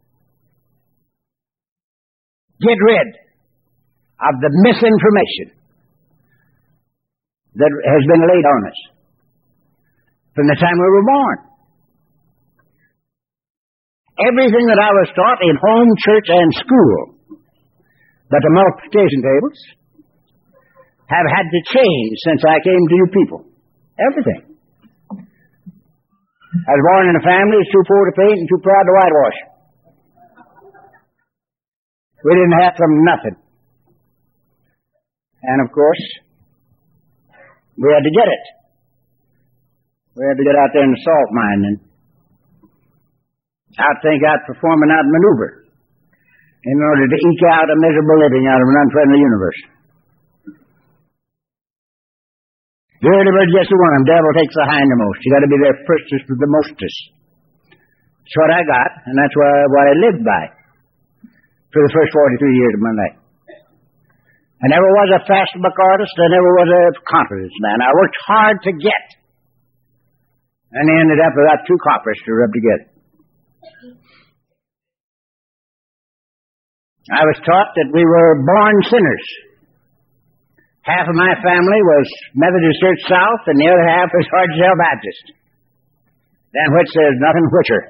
get rid of the misinformation that has been laid on us from the time we were born. Everything that I was taught in home, church, and school, but the multiplication tables, have had to change since I came to you people. Everything. I was born in a family that's too poor to paint and too proud to whitewash. We didn't have from nothing. And of course, we had to get it. We had to get out there in the salt mine and outthink, outperform, and outmaneuver in order to eke out a miserable living out of an unfriendly universe. The early bird gets the worm, devil takes the hindermost. You got to be there firstest with the mostest. That's what I got, and that's what I, what I lived by for the first forty-three years of my life. I never was a fast buck artist. I never was a confidence man. I worked hard to get. And I ended up without two coppers to rub together. I was taught that we were born sinners. Half of my family was Methodist Church South, and the other half was Hardsdale Baptist, than which there's nothing whicher.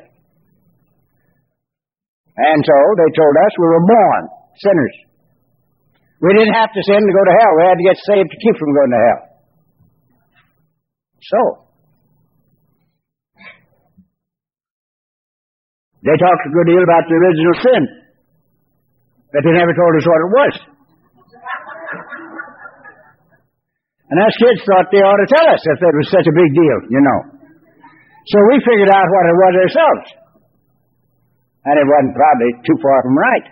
And so they told us we were born sinners. We didn't have to sin to go to hell. We had to get saved to keep from going to hell. So, they talked a good deal about the original sin, but they never told us what it was. And us kids thought they ought to tell us if it was such a big deal, you know. So we figured out what it was ourselves. And it wasn't probably too far from right.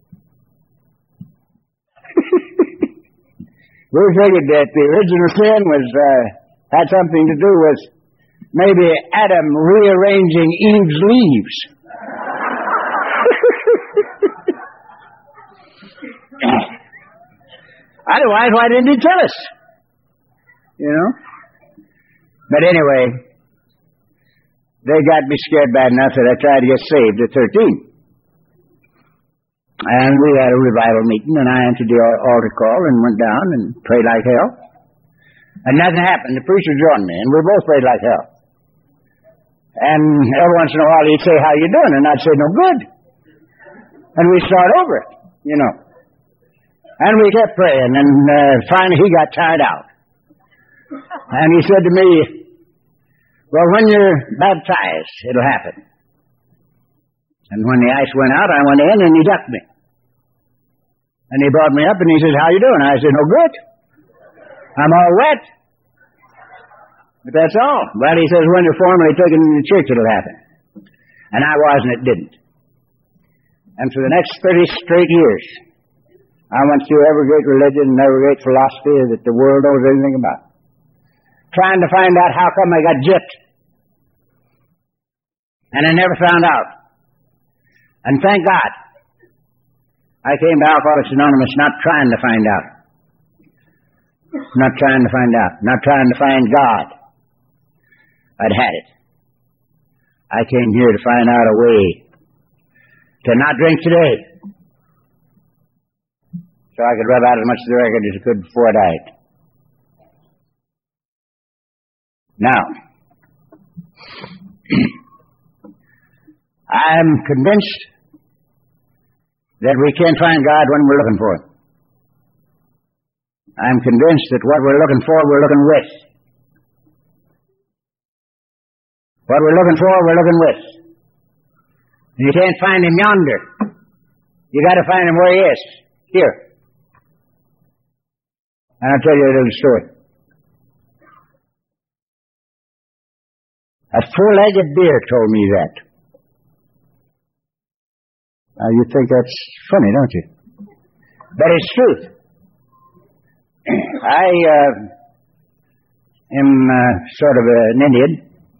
We figured that the original sin was uh, had something to do with maybe Adam rearranging Eve's leaves. Otherwise, why didn't he tell us? You know? But anyway, they got me scared bad enough that I tried to get saved at thirteen. And we had a revival meeting, and I answered the altar call and went down and prayed like hell. And nothing happened. The preacher joined me, and we both prayed like hell. And every once in a while he'd say, how you doing? And I'd say, no good. And we'd start over it, you know. And we kept praying, and uh, finally he got tired out. And he said to me, well, when you're baptized, it'll happen. And when the ice went out, I went in, and he ducked me. And he brought me up, and he says, how you doing? I said, no good. I'm all wet. But that's all. Well, he says, when you're formally taken in the church, it'll happen. And I was, and it didn't. And for the next thirty straight years, I went through every great religion and every great philosophy that the world knows anything about, trying to find out how come I got gypped. And I never found out. And thank God, I came to Alcoholics Anonymous not trying to find out. Not trying to find out. Not trying to find God. I'd had it. I came here to find out a way to not drink today, so I could rub out as much of the record as I could before I died. Now, I'm convinced that we can't find God when we're looking for Him. I'm convinced that what we're looking for, we're looking with. What we're looking for, we're looking with. And you can't find Him yonder. You got to find Him where He is. Here. And I'll tell you a little story. A four-legged deer told me that. Now, you think that's funny, don't you? But it's truth. I uh, am uh, sort of an Indian,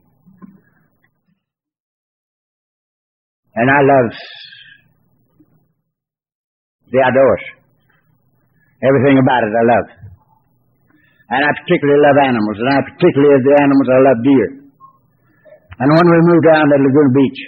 and I love the outdoors. Everything about it I love. And I particularly love animals, and I particularly of the animals I love deer. And when we moved down to Laguna Beach,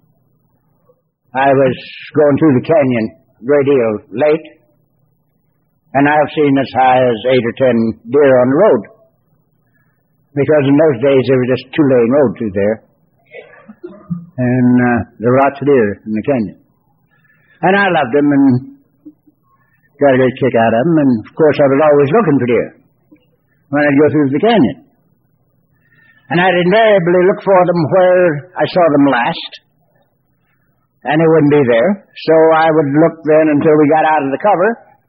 I was going through the canyon a great deal late, and I've seen as high as eight or ten deer on the road. Because in those days there was just two lane road through there. And uh, there were lots of deer in the canyon. And I loved them and got a great kick out of them. And of course I was always looking for deer when I'd go through the canyon. And I'd invariably look for them where I saw them last. And they wouldn't be there. So I would look then until we got out of the cover.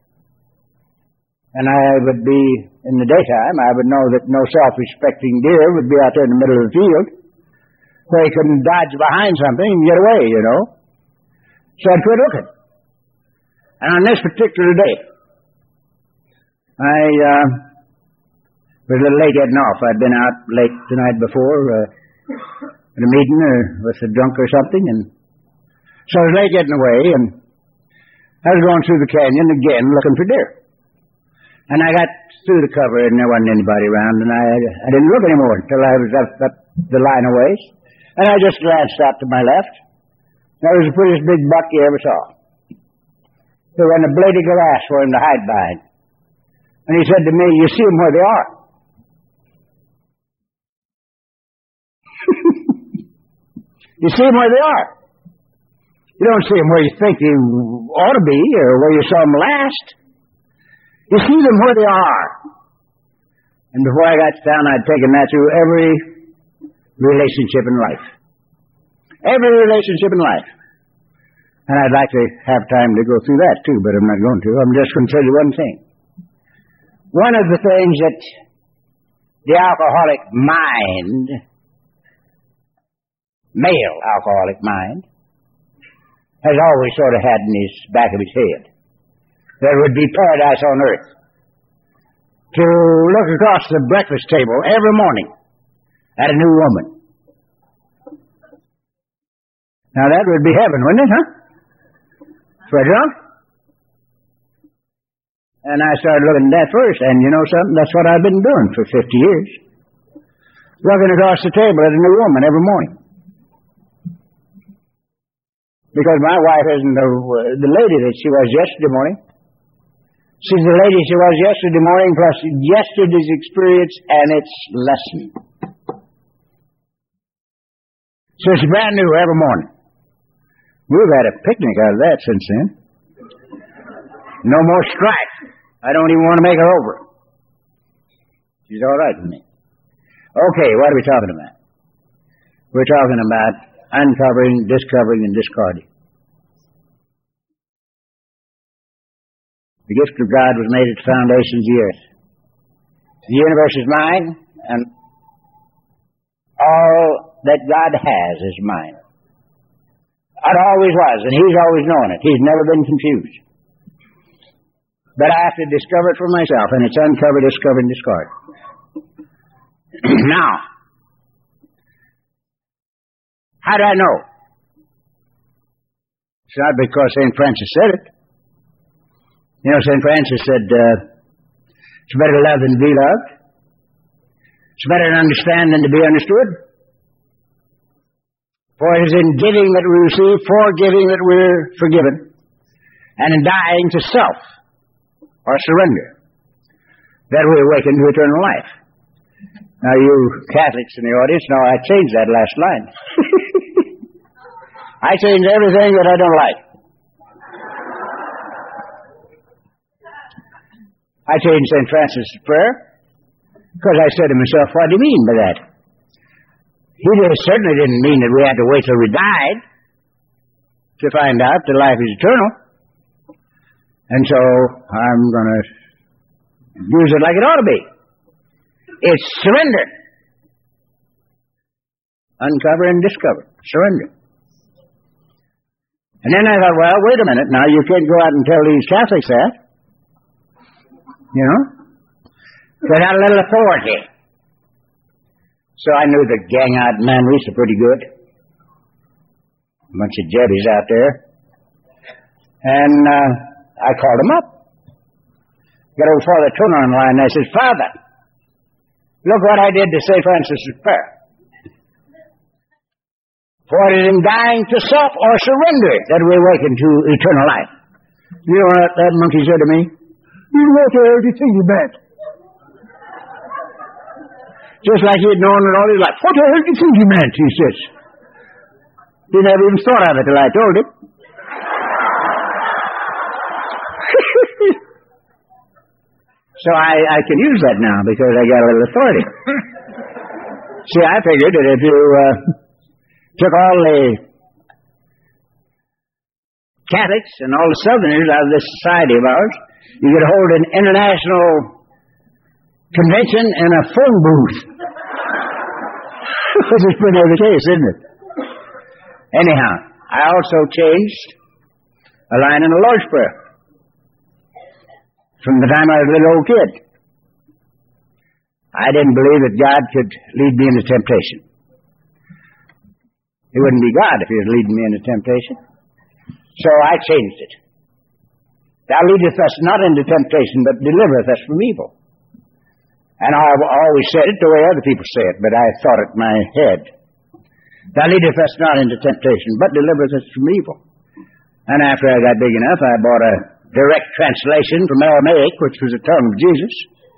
And I would be, in the daytime, I would know that no self-respecting deer would be out there in the middle of the field where he couldn't dodge behind something and get away, you know. So I'd quit looking. And on this particular day, I uh, was a little late getting off. I'd been out late the night before uh, at a meeting or with a drunk or something, and so I was late getting away, and I was going through the canyon again looking for deer. And I got through the cover, and there wasn't anybody around, and I I didn't look anymore until I was up, up the line of ways. And I just glanced out to my left. There was the prettiest big buck you ever saw. There was a blade of grass for him to hide behind. And he said to me, you see them where they are. You see them where they are. You don't see them where you think you ought to be or where you saw them last. You see them where they are. And before I got to town, I'd taken that through every relationship in life. Every relationship in life. And I'd like to have time to go through that too, but I'm not going to. I'm just going to tell you one thing. One of the things that the alcoholic mind, male alcoholic mind, has always sort of had in his back of his head, there would be paradise on earth. To look across the breakfast table every morning at a new woman. Now that would be heaven, wouldn't it, huh? For a drunk? And I started looking at that first, and you know something? That's what I've been doing for fifty years. Looking across the table at a new woman every morning. Because my wife isn't the, the lady that she was yesterday morning. She's the lady she was yesterday morning, plus yesterday's experience and its lesson. So it's brand new every morning. We've had a picnic out of that since then. No more strife. I don't even want to make her over. She's all right with me. Okay, what are we talking about? We're talking about uncovering, discovering, and discarding. The gift of God was made at the foundations of the earth. The universe is mine, and all that God has is mine. It always was, and He's always known it. He's never been confused. But I have to discover it for myself, and it's uncover, discover, and discard. Now, how do I know? It's not because Saint Francis said it. You know, Saint Francis said, uh, it's better to love than to be loved. It's better to understand than to be understood. For it is in giving that we receive, forgiving that we're forgiven, and in dying to self, or surrender, that we awaken to eternal life. Now, you Catholics in the audience know I changed that last line. I changed everything that I don't like. I changed Saint Francis' prayer because I said to myself, what do you mean by that? He certainly didn't mean that we had to wait till we died to find out that life is eternal. And so I'm going to use it like it ought to be. It's surrender. Uncover and discover. Surrender. And then I thought, well, wait a minute. Now, you can't go out and tell these Catholics that. You know? They got a little authority. So I knew the gang out in Manresa pretty good. A bunch of jebbies out there. And uh, I called them up. Got old Father Turner on the line, and I said, Father, look what I did to Saint Francis' prayer. For it is in dying to self or surrender that we awaken to eternal life. You know what that monkey said to me? You know what the hell do you think you meant? Just like he had known it all his life. What the hell do you think he meant, he says. He never even thought of it till I told him. So I, I can use that now because I got a little authority. See, I figured that if you uh, took all the Catholics and all the Southerners out of this society of ours, you could hold an international convention in a phone booth. Which is pretty much the case, isn't it? Anyhow, I also changed a line in the Lord's Prayer. From the time I was a little old kid. I didn't believe that God could lead me into temptation. It wouldn't be God if He was leading me into temptation. So I changed it. Thou leadest us not into temptation, but delivereth us from evil. And I've always said it the way other people say it, but I thought it in my head. Thou leadest us not into temptation, but delivereth us from evil. And after I got big enough, I bought a direct translation from Aramaic, which was the tongue of Jesus.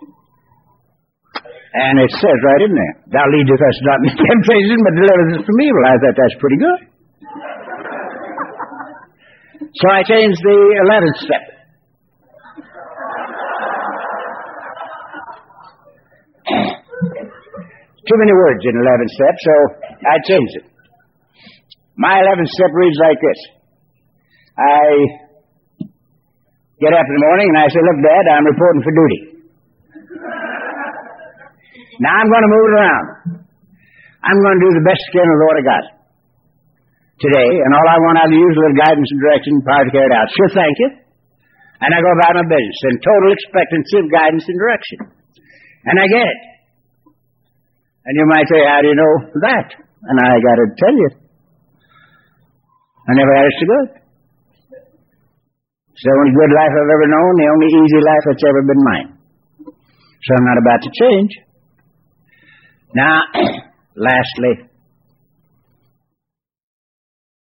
And it says right in there, Thou leadest us not into temptation, but deliverest us from evil. I thought that's pretty good. So I changed the eleventh step. Too many words in eleventh step, so I changed it. My eleventh step reads like this. I get up in the morning and I say, look, Dad, I'm reporting for duty. Now I'm going to move it around. I'm going to do the best I can with what I got today, and all I want out of you is a little guidance and direction, power to carry it out. Sure, thank you. And I go about my business in total expectancy of guidance and direction. And I get it. And you might say, how do you know that? And I got to tell you. I never had it so good. It's the only good life I've ever known, the only easy life that's ever been mine. So I'm not about to change. Now, lastly,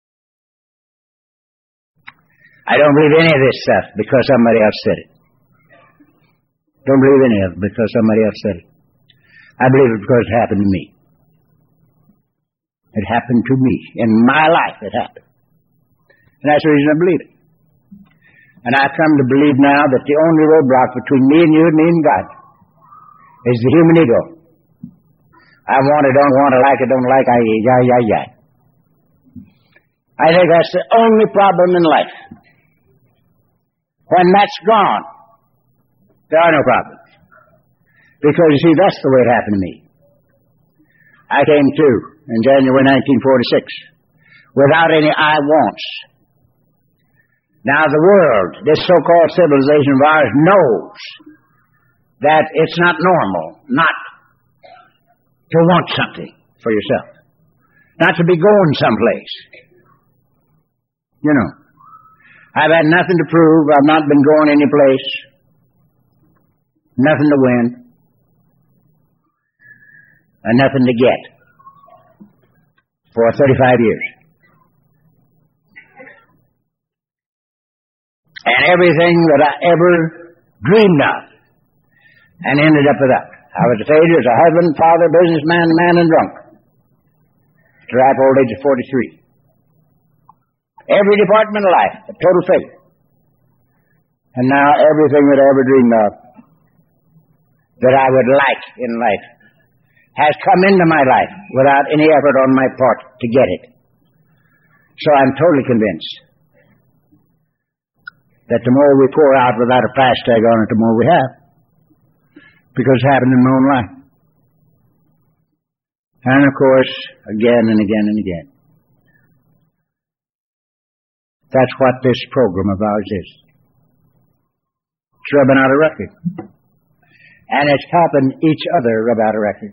I don't believe any of this stuff because somebody else said it. Don't believe any of it because somebody else said it. I believe it because it happened to me. It happened to me. In my life it happened. And that's the reason I believe it. And I've come to believe now that the only roadblock between me and you and me and God is the human ego. I want it, don't want it, like it, don't like it, yeah, yeah, yeah. I think that's the only problem in life. When that's gone, there are no problems. Because, you see, that's the way it happened to me. I came to in January nineteen forty-six without any I wants. Now, the world, this so-called civilization of ours, knows that it's not normal not to want something for yourself, not to be going someplace. You know, I've had nothing to prove. I've not been going any place. Nothing to win. And nothing to get for thirty-five years. And everything that I ever dreamed of and ended up with that. I was a failure as a husband, father, businessman, man, and drunk. To the ripe old age of forty-three. Every department of life, a total failure. And now everything that I ever dreamed of that I would like in life has come into my life without any effort on my part to get it. So I'm totally convinced that the more we pour out without a price tag on it, the more we have. Because it happened in my own life. And of course, again and again and again. That's what this program of ours is. It's rubbing out a record. And it's helping each other rub out a record.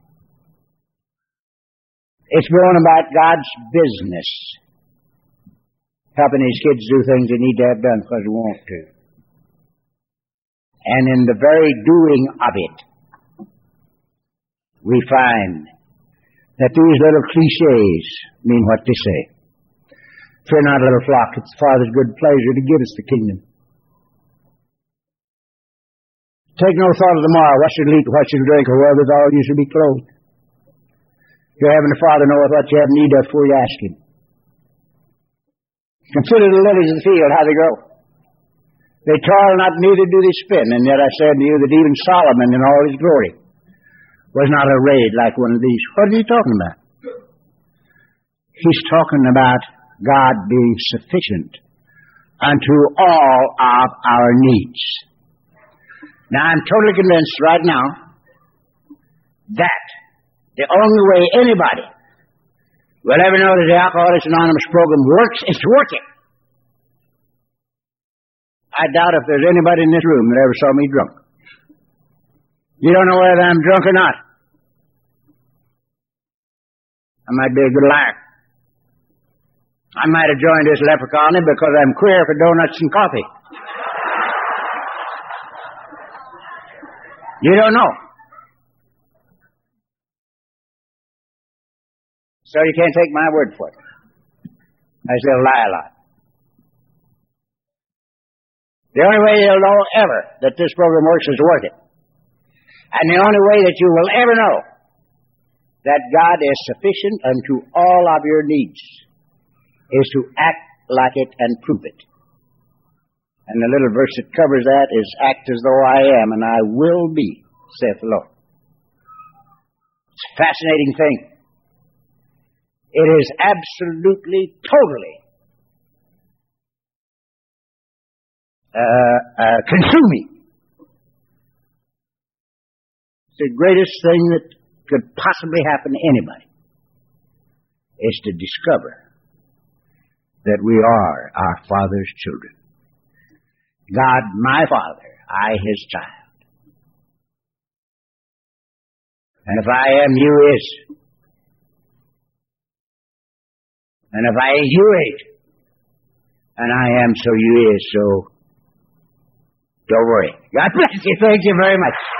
It's going about God's business. Helping his kids do things they need to have done because they want to. And in the very doing of it, we find that these little cliches mean what they say. Fear not, little flock, it's the Father's good pleasure to give us the kingdom. Take no thought of tomorrow, what should eat, what should drink, or wherewithal you should be clothed. Your heavenly Father knoweth what you have need of before you ask him. Consider the lilies of the field, how they grow. They toil not, neither do they spin. And yet I say unto you that even Solomon in all his glory was not arrayed like one of these. What is he talking about? He's talking about God being sufficient unto all of our needs. Now, I'm totally convinced right now that the only way anybody will ever know that the Alcoholics Anonymous program works is to work it. I doubt if there's anybody in this room that ever saw me drunk. You don't know whether I'm drunk or not. I might be a good liar. I might have joined this leprechaun because I'm queer for donuts and coffee. You don't know. So you can't take my word for it. I still lie a lot. The only way you'll know ever that this program works is to work it. And the only way that you will ever know that God is sufficient unto all of your needs is to act like it and prove it. And the little verse that covers that is, act as though I am, and I will be, saith the Lord. It's a fascinating thing. It is absolutely, totally uh, uh, consuming. It's the greatest thing that could possibly happen to anybody is to discover that we are our Father's children. God, my Father, I, his child. And if I am, you is. And if I is, you ain't. And I am, so you is, so don't worry. God bless you. Thank you very much.